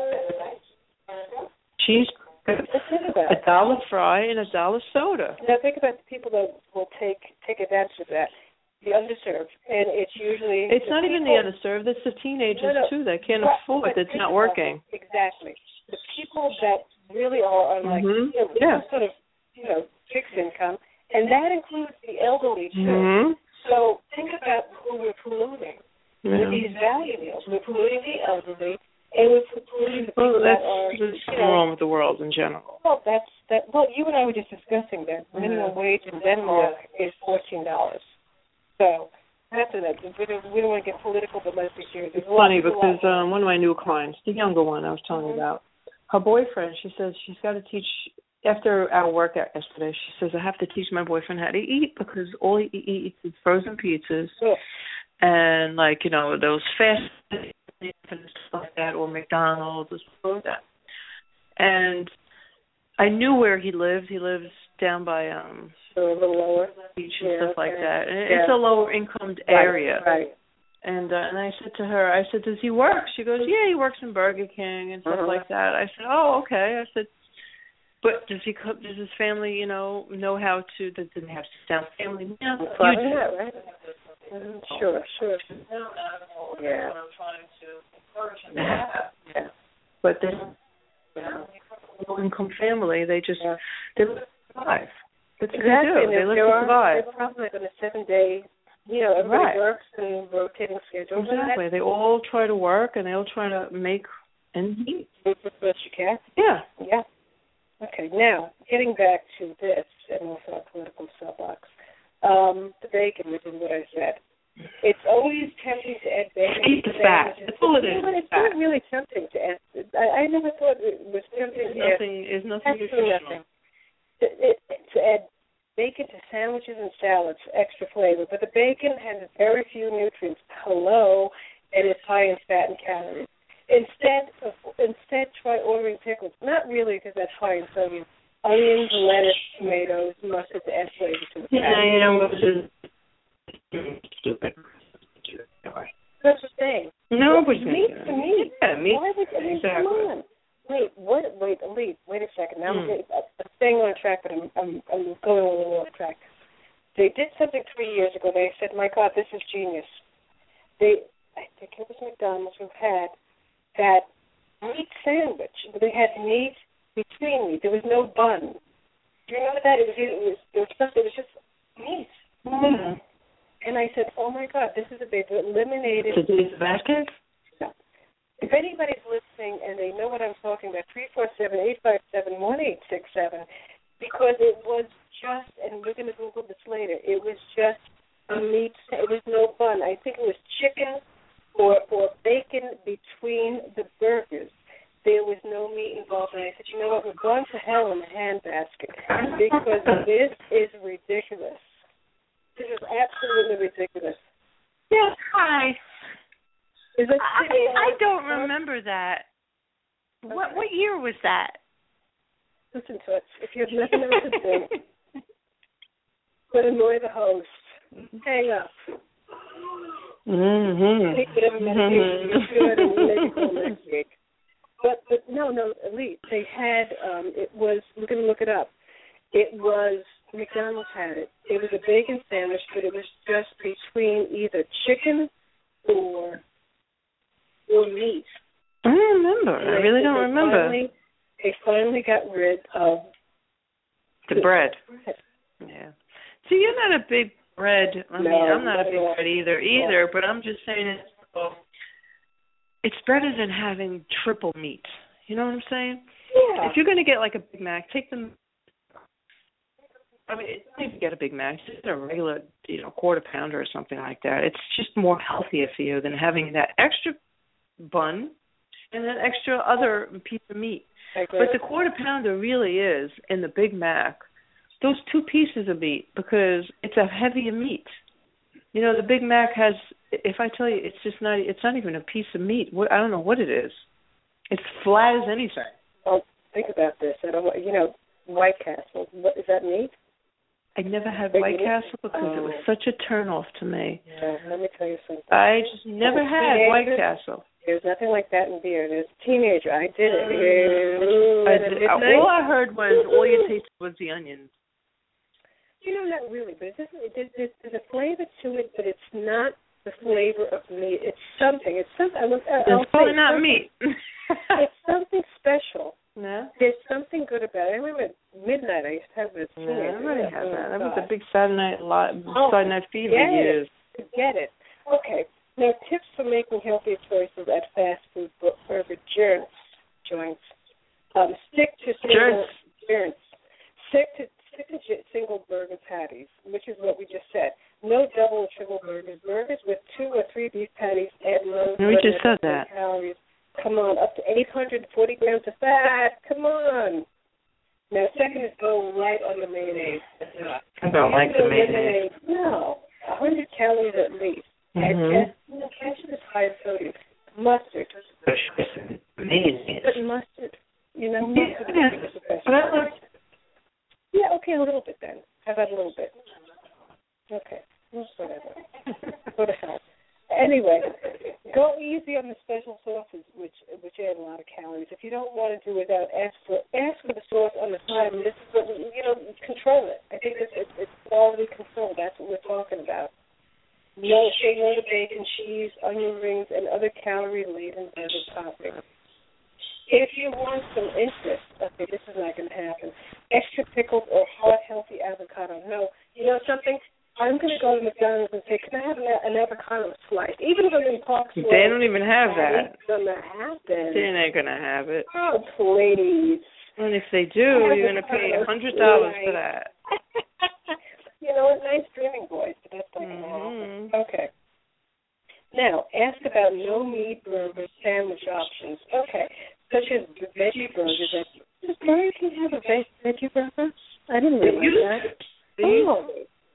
uh, Cheese, think about a it. dollar fry and a dollar soda. Now think about the people that will take take advantage of that, the underserved, and it's usually It's the not even people, the underserved. It's the teenagers No, no. too that can't Right, afford. but That's think not about working. it. Exactly. The people that really are on like Mhm. you know, Yeah. sort of you know fixed income, and that includes the elderly too. Mm-hmm. So think about who we're polluting with Yeah. these value meals. We're polluting the elderly, and we're polluting the people Well, that that's are what's you know. wrong with the world in general. Well, that's that. Well, you and I were just discussing that minimum Yeah. wage in Denmark is fourteen dollars. So after that, we don't, we don't want to get political, but let's be serious. It's funny because um, one of my new clients, the younger one I was telling Mm-hmm. you about, her boyfriend, she says she's got to teach, after our workout yesterday, she says, I have to teach my boyfriend how to eat because all he eats is frozen pizzas Yeah. and, like, you know, those fast and stuff like that, or McDonald's or stuff like that. And I knew where he lived. He lives down by um So a little lower. beach and Yeah, stuff like okay. that. And Yeah. it's a lower income area. Right. right. And uh, and I said to her, I said, does he work? She goes, yeah, he works in Burger King and stuff Uh-huh. like that. I said, oh, okay. I said, but does he cook? Does his family, you know, know how to? Does they have sound family meals? Probably You do. not, right? Mm, sure, sure. Yeah. Yeah. Yeah. But they low income family, they just Yeah. they survive. That's what Exactly. they do. And They if live there to are, survive. they're probably like on a seven day, you know, everybody Right. works and rotating schedules. Exactly. They all try to work and they all try to make ends meet. And that's the best you can. Yeah. Yeah. Okay, now, getting back to this, and also our political soapbox, um, the bacon, which is what I said. It's always tempting to add bacon. Eat the to fat. sandwiches. That's all it is. But it's Fat. not really tempting to add. I, I never thought it was tempting There's to add. nothing is nothing Absolutely nutritional. nothing. To, it, to add bacon to sandwiches and salads for extra flavor. But the bacon has very few nutrients. Hello, and it's high in fat and calories. Instead, of, instead try ordering pickles. Not really, because that's high in sodium. Onions, lettuce, tomatoes, mustard to add flavor to the Yeah, patty. you know what is stupid. That's the thing. No, but meat to meat. Yeah, meat. Why would I mean, Exactly. come on. Wait, what? Wait, wait, wait a second. Now Hmm. I'm, getting, I'm staying on track, but I'm, I'm I'm going a little off track. They did something three years ago. They said, "My God, this is genius." They, I think it was McDonald's who had that meat sandwich. They had meat between meat. There was no bun. Do you know that? It was it was it was, just, it was just meat. Mm-hmm. And I said, "Oh my God, this is a big eliminated." Today's Vasquez? If anybody's listening listening and they know what I'm talking about, three four seven, eight five seven, one eight six seven, because it was just, and we're going to Google this later, it was just a meat, it was no bun. I think it was chicken or, or bacon between the burgers. There was no meat involved. And I said, you know what, we're going to hell in a handbasket because this is ridiculous. This is absolutely ridiculous. Yeah, hi. Is it I, I don't remember that. Okay. What what year was that? Listen to us. If you have nothing else to do, but annoy the host. Hang up. Mm-hmm. Take whatever medication you should and we'll make it go next week. But, but no, no, Elite, they had, um, it was, we're going to look it up. It was, McDonald's had it. It was a bacon sandwich, but it was just between either chicken or or meat. I don't remember. I really don't they remember. Finally, they finally got rid of the bread. bread. Yeah. See, you're not a big bread. I no, mean, I'm not a big all. bread either, either. Yeah. But I'm just saying it's it's better than having triple meat. You know what I'm saying? Yeah. If you're going to get like a Big Mac, take them. I mean, don't even get a Big Mac. Just a regular, you know, quarter pounder or something like that. It's just more healthier for you than having that extra bun and that extra other piece of meat. But the quarter pounder really is, in the Big Mac, those two pieces of meat, because it's a heavier meat. You know, the Big Mac has, if I tell you, it's just not, it's not even a piece of meat. What, I don't know what it is. It's flat as anything. Well, think about this. I don't, you know, White Castle. What is that meat? I never had White Castle because oh. it was such a turnoff to me. Yeah, let me tell you something. I just never oh, had White Castle. There's nothing like that in beer. There's a teenager. I did it. Mm. I did, all I heard was all you tasted was the onions. You know, not really, but there's, there's, there's a flavor to it, but it's not the flavor of meat. It's something. It's something. I look, it's probably not meat. It's something special. No? There's something good about it. I remember at midnight I used to have this. Yeah, I already had that. That was a big Saturday night, oh, Saturday night fever years. Get it. Okay. Now, tips for making healthier choices at fast food burger joints. Um, stick to single joints. Stick to stick to single burger patties, which is what we just said. No double or triple burgers. Burgers with two or three beef patties add low we just said that. calories. Come on, up to eight hundred forty grams of fat. Come on. Now, second is go right on the mayonnaise. I don't like the mayonnaise. No, one hundred calories at least. Mm-hmm. And ketchup is high sodium. Mustard. Mayonnaise. But mustard. You know, mustard yeah. is the best. Yeah, okay, a little bit then. How about a little bit? Okay. Whatever. What the hell. Anyway, go easy on the special sauces, which which add a lot of calories. If you don't want to do without, ask for ask for the sauce on the side. And this is what, you know, control it. I think it's, it's, it's quality control. That's what we're talking about. No, say no to bacon, cheese, onion rings, and other calorie-laden burger toppings. If you want some interest, okay, this is not going to happen. Extra pickled or hard, healthy avocado. No, you know something? I'm going to go to McDonald's and say, can I have an, an avocado slice? Even though in Park Slope, they don't even have that. It's going to happen. They're not going to have it. Oh, please. And if they do, you're going to pay one hundred dollars for that. You know what? Nice dreaming, boys, but that's not going to happen. Okay. Now, ask about no-meat burger sandwich options. Okay. Such as veggie burgers. Does Burger King have a veg- veggie burger? I didn't realize that. Oh.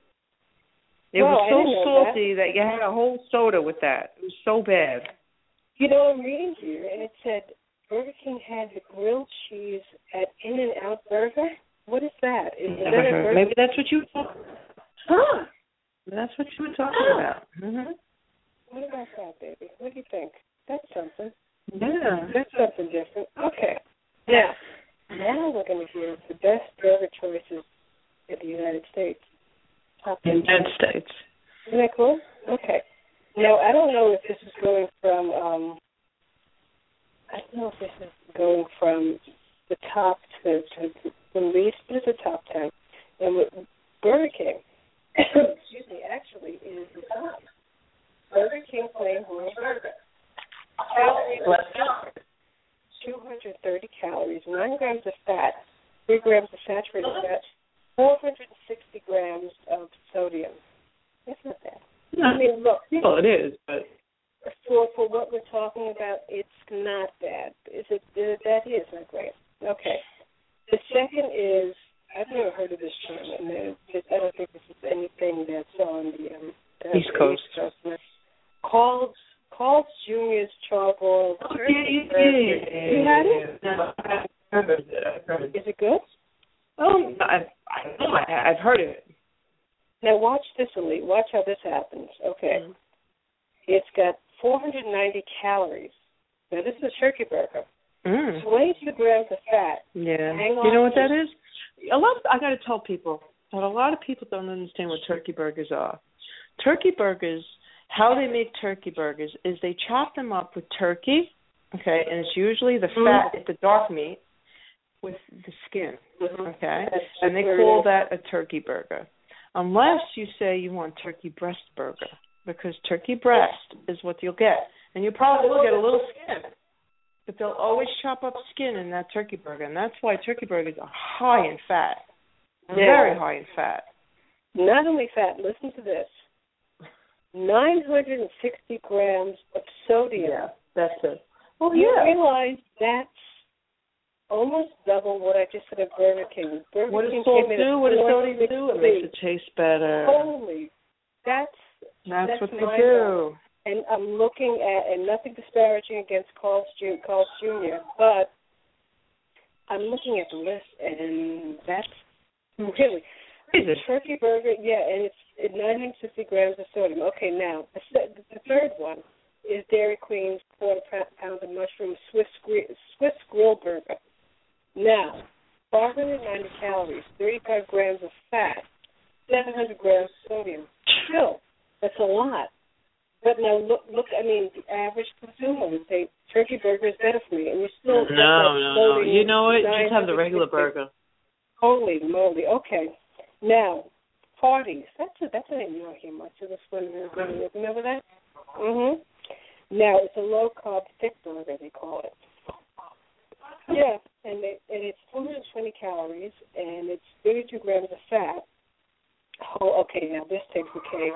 It well, was so salty that. that you had a whole soda with that. It was so bad. You know, I'm reading here, and it said Burger King had the grilled cheese at In-N-Out Burger. What is that? Is Never that heard. Maybe that's what you were talking about. Huh. That's what you were talking huh. about. Mm-hmm. What about that, baby? What do you think? That's something. Yeah. That's something different. Okay. Now, now we're going to hear the best burger choices in the United States. In the United States. Isn't that cool? Okay. Now, I don't know if this is going from, um, I don't know if this is going from the top to, to the least, but it's a top ten. And with Burger King, excuse me, actually is the top. Burger King plain grilled burger. Calories less. two hundred thirty calories, nine grams of fat, three grams of saturated fat, four hundred sixty grams of sodium. That's not bad. No, I mean, look. Well, it is, but for for what we're talking about, it's not bad. Is it? That is not great. Okay. The second is, I've never heard of this term, and I don't think this is anything that's on the um, East Coast. East Coast. Called Carl's Junior's Charbroiled Oh, Turkey. yeah, yeah, yeah, You had it? No, I've heard it. I've heard it. Is it good? Oh, I've, I don't know. I, I've heard of it. Now watch this, Elite. Watch how this happens. Okay. Mm-hmm. It's got four hundred ninety calories. Now this is a turkey burger. Mm. twenty-two grams of fat. Yeah. Hang on. You know what that is? A lot. Of, I got to tell people that a lot of people don't understand what turkey burgers are. Turkey burgers, how they make turkey burgers is they chop them up with turkey, okay, and it's usually the fat, mm. the dark meat, with the skin, okay, and they call that a turkey burger. Unless you say you want turkey breast burger, because turkey breast is what you'll get, and you probably will get a little skin. But they'll always chop up skin in that turkey burger, and that's why turkey burgers are high in fat, yeah. Very high in fat. Not only fat, listen to this, nine hundred sixty grams of sodium. Yeah, that's it. Well, you yeah. realize that's almost double what I just said of Burger King. Burger what does King salt do? What does sodium do? It makes it taste better. Holy, that's, that's, that's what they do. And I'm looking at, and nothing disparaging against Carl's Junior, but I'm looking at the list, and that's really crazy. Turkey burger. Yeah, and it's at nine hundred fifty grams of sodium. Okay, now the, the third one is Dairy Queen's quarter pound of mushroom Swiss Swiss grill burger. Now, five hundred ninety calories, thirty-five grams of fat, seven hundred grams of sodium. Still, that's a lot. But now look, look. I mean, the average consumer would say turkey burger is better for me, and you still no, no, no. You know what? Just have the regular burger. Holy moly! Okay, now parties. That's a, that's a name you don't hear much of. This one, remember that? Mhm. Now it's a low carb thick burger. They call it. Yeah, and they, and it's two hundred twenty calories, and it's thirty-two grams of fat. Oh, okay. Now this takes the cake.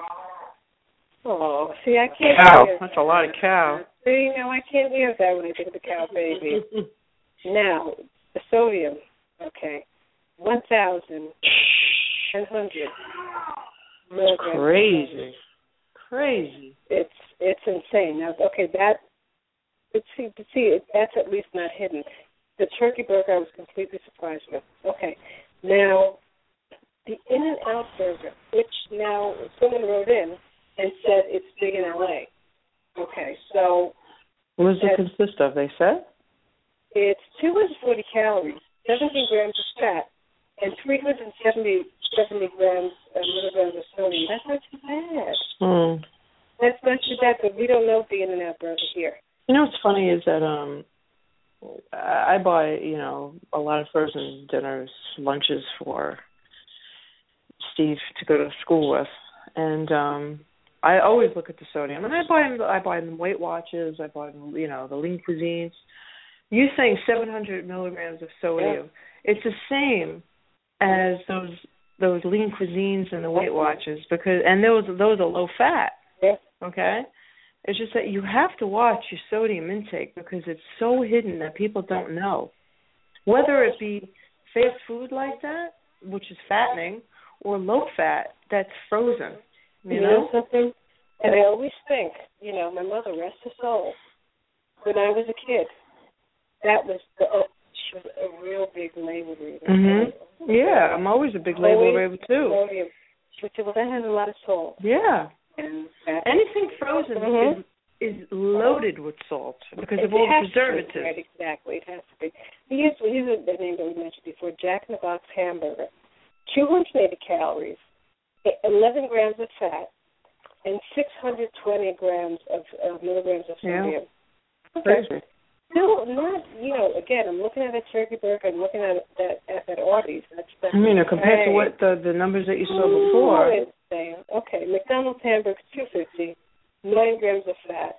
Oh, see, I can't cow. Hear. That's a lot of cow. See, no, I can't hear that when I think of the cow baby. Now, the sodium, okay, one thousand one hundred milligrams. Crazy. Crazy. It's it's insane. Now, okay, that, but see, but see, that's at least not hidden. The turkey burger I was completely surprised with. Okay, now, the In-N-Out burger, which now someone wrote in, and said it's big in L A. Okay, so... What does it consist of, they said? It's two hundred forty calories, seventeen grams of fat, and three hundred seventy, seventy grams, uh, milligrams of sodium. That's not too bad. Mm. That's not too bad, but we don't know the In-N-Out burger here. You know what's funny is that um, I buy, you know, a lot of frozen dinners, lunches for Steve to go to school with, and... um I always look at the sodium, and I buy them. I buy them Weight Watchers. I buy them, you know, the Lean Cuisines. You saying seven hundred milligrams of sodium? Yeah. It's the same as those those Lean Cuisines and the Weight Watchers, because and those those are low fat. Yeah. Okay. It's just that you have to watch your sodium intake because it's so hidden that people don't know. Whether it be fast food like that, which is fattening, or low fat that's frozen. You, you know? know something? And I always think, you know, my mother, rest her soul, when I was a kid, that was the, oh, she was a real big label reader. Mm-hmm. Yeah, I'm always a big label reader, too. Sodium. She would say, well, that has a lot of salt. Yeah. And that, anything frozen mm-hmm. is, is loaded with salt because it, of all the preservatives. Right, exactly. It has to be. Here's, here's a name that we mentioned before, Jack in the Box hamburger. two hundred eighty calories. eleven grams of fat, and six hundred twenty grams of uh, milligrams of sodium. Yeah. Okay. Still not, you know, again, I'm looking at a turkey burger, I'm looking at that at that Arby's. That's, that's I mean, compared to what the, the numbers that you saw before. Insane. Okay, McDonald's hamburger, two hundred fifty, nine grams of fat,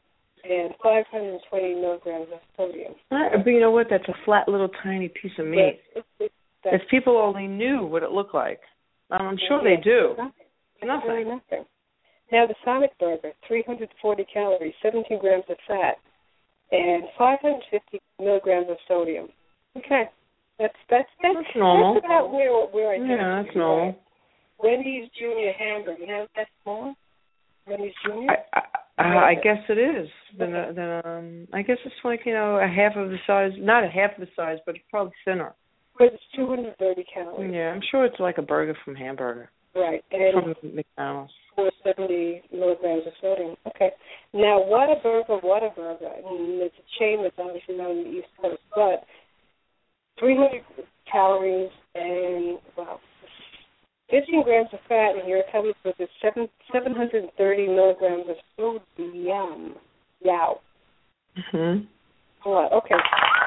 and five hundred twenty milligrams of sodium. Right, but you know what? That's a flat little tiny piece of meat. It's, it's, if people only knew what it looked like. Um, I'm sure yeah, they do. Nothing. Nothing. Really nothing. Now, the Sonic Burger, three hundred forty calories, seventeen grams of fat, and five hundred fifty milligrams of sodium. Okay. That's that's that's, that's normal. That's about where where I think. Yeah, that's normal. Right. Wendy's Junior hamburger. You know that's small? Wendy's Junior? I, I, I, I guess it is. Then, okay. then um, I guess it's like, you know, a half of the size, not a half of the size, but it's probably thinner. But it's two hundred thirty calories. Yeah, I'm sure it's like a burger from Hamburger. Right. And from McDonald's. four hundred seventy milligrams of sodium. Okay. Now, Whataburger, Whataburger, and it's a chain that's obviously not on the East Coast, but three hundred calories and, well, fifteen grams of fat, and you're covered with the seven, seven hundred thirty milligrams of sodium. Yow. Mm-hmm. What? Okay.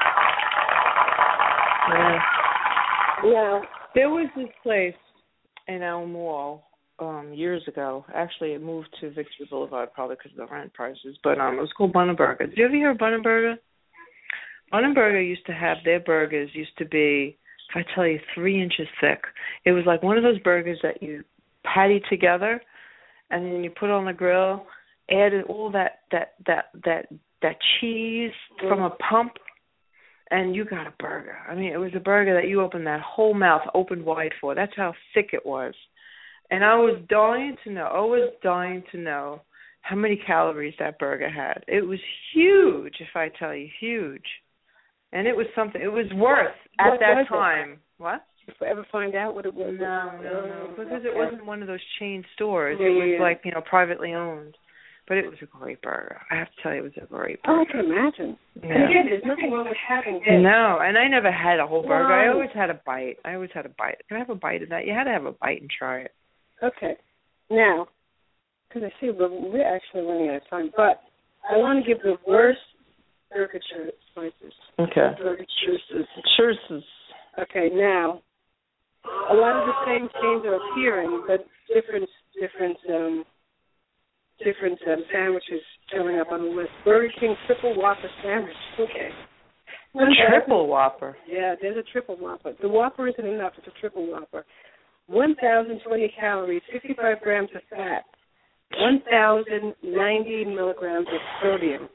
Yeah. Now, there was this place in our mall um, years ago. Actually, it moved to Victory Boulevard probably because of the rent prices, but um, it was called Bunnaburger. Did you ever hear of Bunnaburger? Bunnaburger used to have, their burgers used to be, if I tell you, three inches thick. It was like one of those burgers that you patty together, and then you put on the grill, added all that that that that that cheese from a pump, and you got a burger. I mean, it was a burger that you opened that whole mouth opened wide for. That's how thick it was. And I was dying to know, I was dying to know how many calories that burger had. It was huge, if I tell you, huge. And it was something, it was worth at what that time. It? What? Did you ever find out what it was? No, no, no. Because it wasn't one of those chain stores. Yeah, it was yeah. like, you know, privately owned. But it was a great burger. I have to tell you, it was a great burger. Oh, I can imagine. Yeah. And again, there's nothing wrong with having this. No, and I never had a whole burger. No. I always had a bite. I always had a bite. Can I have a bite of that? You had to have a bite and try it. Okay. Now, because I see we're, we're actually running out of time, but I want to give the worst burger choices. Okay. Burger choices. Choices. Okay, now, a lot of the same chains are appearing, but different, different, um, different um, sandwiches showing up on the list. Burger King Triple Whopper sandwich. Okay. A triple Whopper. Yeah, there's a triple Whopper. The Whopper isn't enough. It's a triple Whopper. one thousand twenty calories, fifty-five grams of fat, one thousand ninety milligrams of sodium.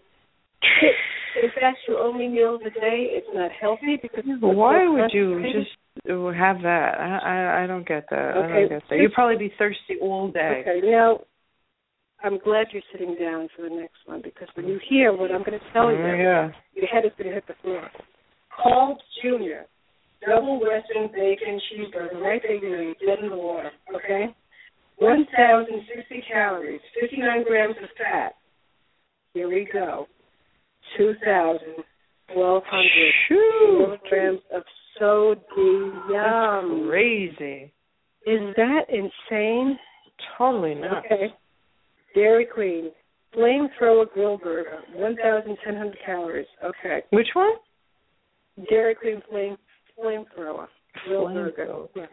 If that's your only meal of the day, it's not healthy because. But why would you just have that? I I, I don't get that. Okay. I don't get that. You'd probably be thirsty all day. Okay, now I'm glad you're sitting down for the next one because when you hear what I'm going to tell you, oh, yeah. your head is going to hit the floor. Carl's Junior Double Western Bacon Cheeseburger, right there, you know, you're dead in the water, okay? one thousand sixty calories, fifty-nine grams of fat. Here we go. two thousand, twelve hundred milligrams of sodium. That's crazy. Is that insane? Totally not. Okay. Dairy Queen, Flamethrower Grill Burger, one thousand ten hundred calories. Okay. Which one? Dairy Queen Flame Flamethrower Grill Flame Burger. thrower. Yeah.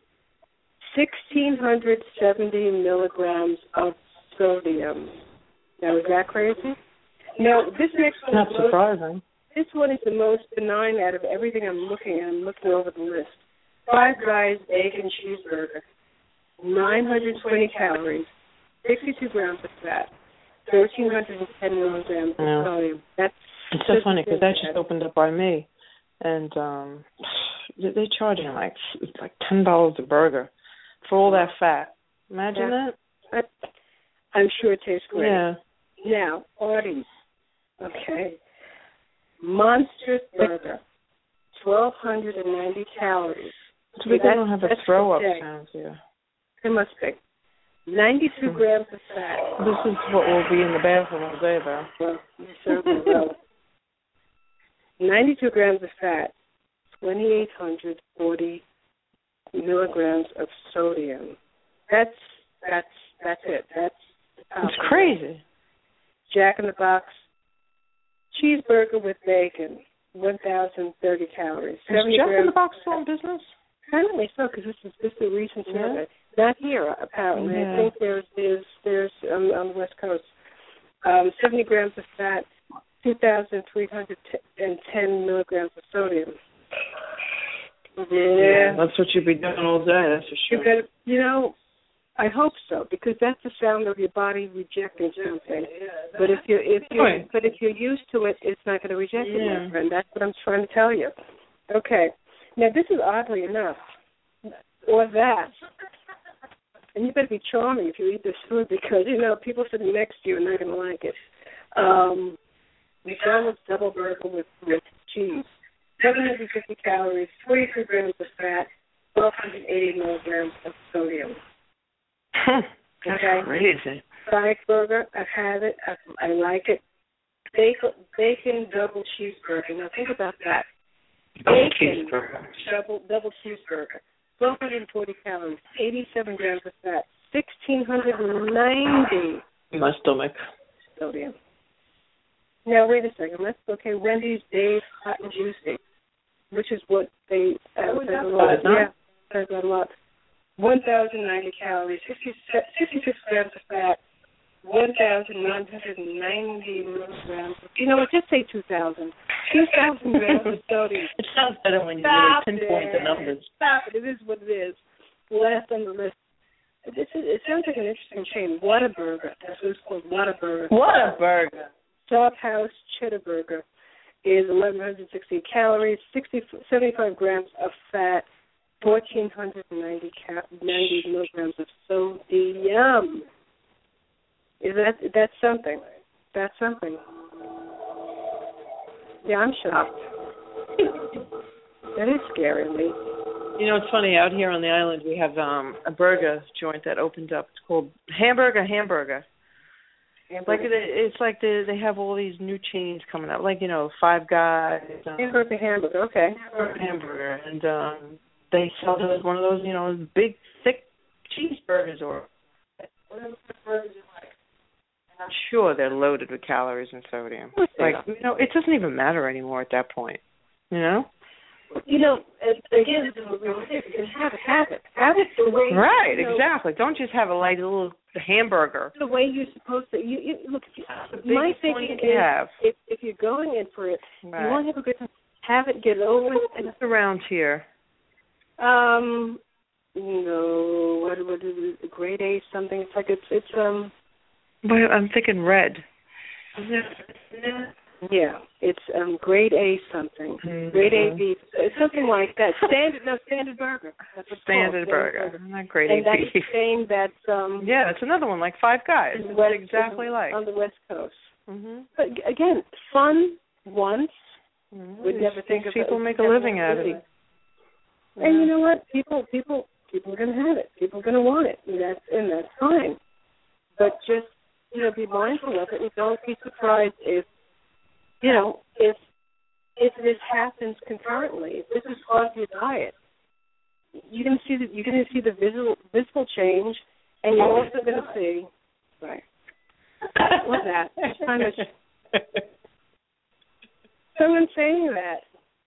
sixteen seventy milligrams of sodium. Now, is that crazy? Now, this next one Not is most, surprising. this one is the most benign out of everything I'm looking at. I'm looking over the list. Five Guys Bacon Cheeseburger, nine hundred twenty calories, sixty-two grams of fat, one thousand three hundred ten milligrams of Yeah. sodium. That's It's so funny because that just opened up by me, and um, they're charging like it's like ten dollars a burger for all that fat. Imagine Yeah. that. I, I'm sure it tastes great. Yeah. Now, Arby's. Okay. Monstrous Burger, twelve ninety calories. So they That's- don't have a that's throw up okay. sound here. It must be. ninety-two Hmm. grams of fat. This is what will be in the bathroom all day, though. Well, you certainly will. ninety-two grams of fat, two thousand eight hundred forty milligrams of sodium. That's that's that's it. That's It's crazy. Jack in the Box cheeseburger with bacon, one thousand thirty calories. Is Jack in the Box still in business? Apparently so, because this is this is a recent Yeah. survey. Not here, apparently. Yeah. I think there's there's there's um, on the West Coast. Uh, um, seventy grams of fat, two thousand three hundred ten milligrams of sodium. Yeah, yeah, that's what you'd be doing all day, that's for sure. You got, you know, I hope so, because that's the sound of your body rejecting something. But if you if you Right. but if you're used to it, it's not going to reject it, Yeah. my friend. That's what I'm trying to tell you. Okay. Now this is oddly enough, or that. And you better be charming if you eat this food, because you know people sitting next to you are not going to like it. Um, McDonald's double burger with, with cheese, seven hundred fifty calories, forty-three grams of fat, twelve hundred eighty milligrams of sodium. That's Okay. crazy. Sonic burger, I've had it, I, I like it. Bacon, bacon double cheeseburger. Now think about that. Double Bacon cheeseburger. double double cheeseburger. twelve hundred forty calories, eighty-seven grams of fat, one thousand six hundred ninety In my stomach. sodium. Now wait a second. Let's okay. Wendy's Dave's Hot and Juicy, which is what they uh, Oh, says that's a lot. good, huh? Yeah, says a lot. one thousand ninety calories, sixty-six grams of fat, one thousand nine hundred ninety milligrams. You know what? Just say two thousand. two thousand grams of sodium. It sounds better when you Stop really pinpoint it. the numbers. Stop it. It is what it is. Last on the list. It, it, it sounds like an interesting chain. Whataburger. That's what it's called. Whataburger. What a burger. South House Cheddar Burger is eleven sixty calories, sixty, seventy-five grams of fat, fourteen ninety, ca- ninety milligrams of sodium. Is that that's something? That's something. Yeah, I'm shocked. That is scary, Lee. You know, it's funny. Out here on the island, we have um a burger joint that opened up. It's called Hamburger Hamburger. Like it, it's like they they have all these new chains coming up, like you know Five Guys, um, Hamburger, hamburger. Okay. Hamburger, hamburger, and um they sell those one of those you know big thick cheeseburgers or. I'm sure they're loaded with calories and sodium. Like you know, it doesn't even matter anymore at that point. You know. You know, again, this is what we were saying. You can have it, have it, have it the way. Right. You know, exactly. Don't just have a like a little hamburger. the way you're supposed to. You, you look. If The you, my biggest one thinking you can is, have. if if you're going in for it, Right. you want to have a good time. Have it, get it over with, and It's around here. um, no, what what is it? Grade A something? It's like it's it's um. But I'm thinking red. Yeah, it's um grade A something. Mm-hmm. Grade A beef. It's something like that. Standard no standard burger. That's what it's Standard called, burger. Not great And A that's beef. the same that's um Yeah, it's another one like Five Guys. in the It's West- exactly like. on the West Coast. Mhm. But g- again, fun once. Mhm. Would never think of people it. make a living out of Really. it. And you know what? People people people are gonna have it. People are gonna want it. And that's and that's fine. But just, you know, be mindful of it and don't be surprised if you know, if if this happens concurrently, if this is part of your diet, you're gonna see the you're gonna see the visible visible change, and you're also gonna see right. What's that? It's kind of someone saying that.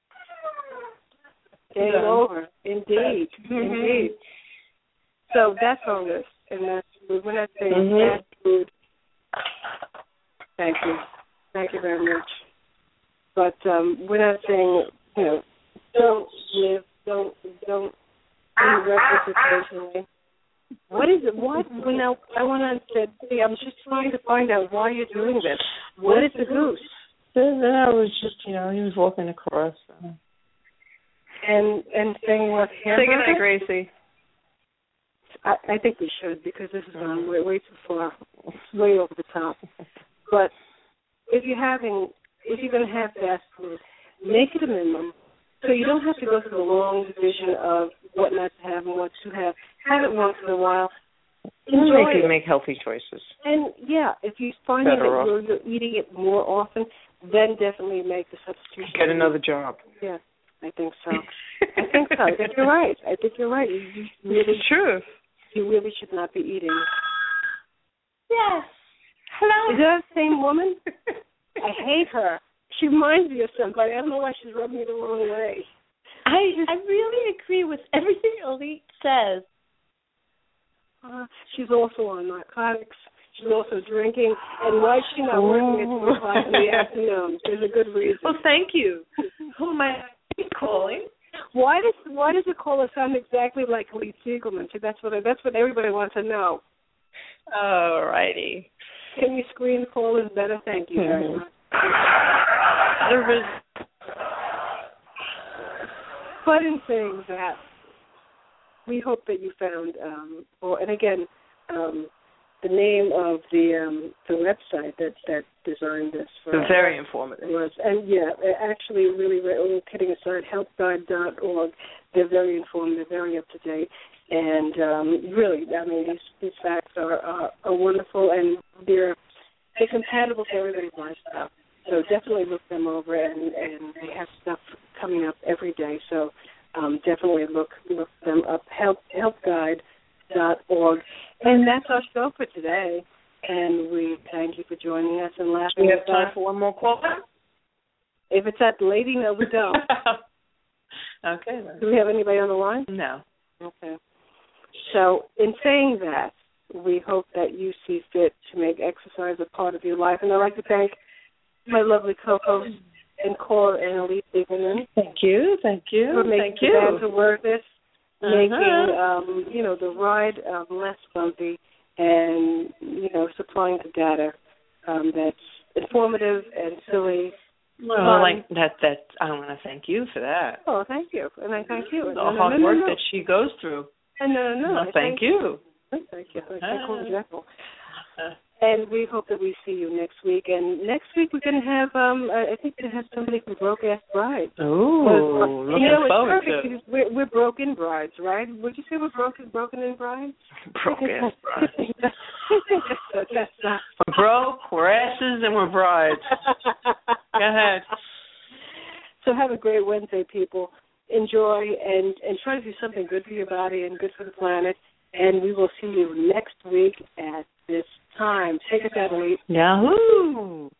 Game Yeah. over. Indeed. Indeed. So that's all this, and that's we're not saying Mhm. bad food. Thank you. Thank you very much. But um, we're not saying, you know, don't live, don't, don't be reckless occasionally. What is it? What? Well, now, I want to say, see, I was just trying to find out why you're doing this. What is the goose? Then then I was just, you know, he was walking across. So. And and saying what? Say goodnight, Gracie. I, I think we should, because this is going way, way too far, way over the top. But if you're having, if you're going to have fast food, make it a minimum, so you don't have to go through the long division of what not to have and what to have. Have it once in a while. Enjoy Make it. make healthy choices. And yeah, if you're finding Better that off. you're, you're eating it more often, then definitely make the substitution. Get another job. Yeah, I think so. I think so. I think you're right. I think you're right. You, you really, It's true. you really should not be eating. Yes. Hello. Is that the same woman? I hate her. She reminds me of somebody. I don't know why she's rubbing me the wrong way. I I really agree with everything Elite says. Uh, she's also on narcotics. She's also drinking. And why is she not working at two o'clock in the afternoon? There's a good reason. Well, thank you. Who am I calling? Why does why does the caller sound exactly like Lee Siegelman? See, that's what I, that's what everybody wants to know. All righty. Can you screen callers better? Thank you very much. But in saying that, we hope that you found, um, or and again, um, the name of the um, the website that, that designed this. For, very informative. Was, and yeah, actually, really, really kidding aside, help guide dot org. They're very informative, very up to date, and um, really, I mean, these these facts are, are are wonderful, and they're they're compatible to everybody's lifestyle. So definitely look them over, and, and they have stuff coming up every day. So um, definitely look look them up. Help help guide dot org. And that's our show for today. And we thank you for joining us and laughing. We have time for one more caller? If it's that lady, no, we don't. Okay. Then. Do we have anybody on the line? No. Okay. So in saying that, we hope that you see fit to make exercise a part of your life. And I'd like to thank my lovely co-host and caller, Annalise Siegelman. Thank you, thank you, for making thank you. Down to Work This, uh-huh. making um, you know the ride um, less bumpy, and you know supplying the data um, that's informative and silly. Well, fun. like that. That I want to thank you for that. Oh, thank you, and I thank you. The no, no, hard no, work no, no. that she goes through. And no, no, no. Well, I thank, thank you. Thank you. Uh, I call example. And we hope that we see you next week. And next week we're going to have, um, I think we have somebody from Broke Ass Brides. Oh, looking you know, forward it's perfect to because we're, we're broken brides, right? Would you say we're broken, broken in brides? Broke ass brides. that's, that's not. We're broke, we're asses, and we're brides. Go ahead. So have a great Wednesday, people. Enjoy and, and try to do something good for your body and good for the planet. And we will see you next week at this time. Take us out, Elise. Yahoo!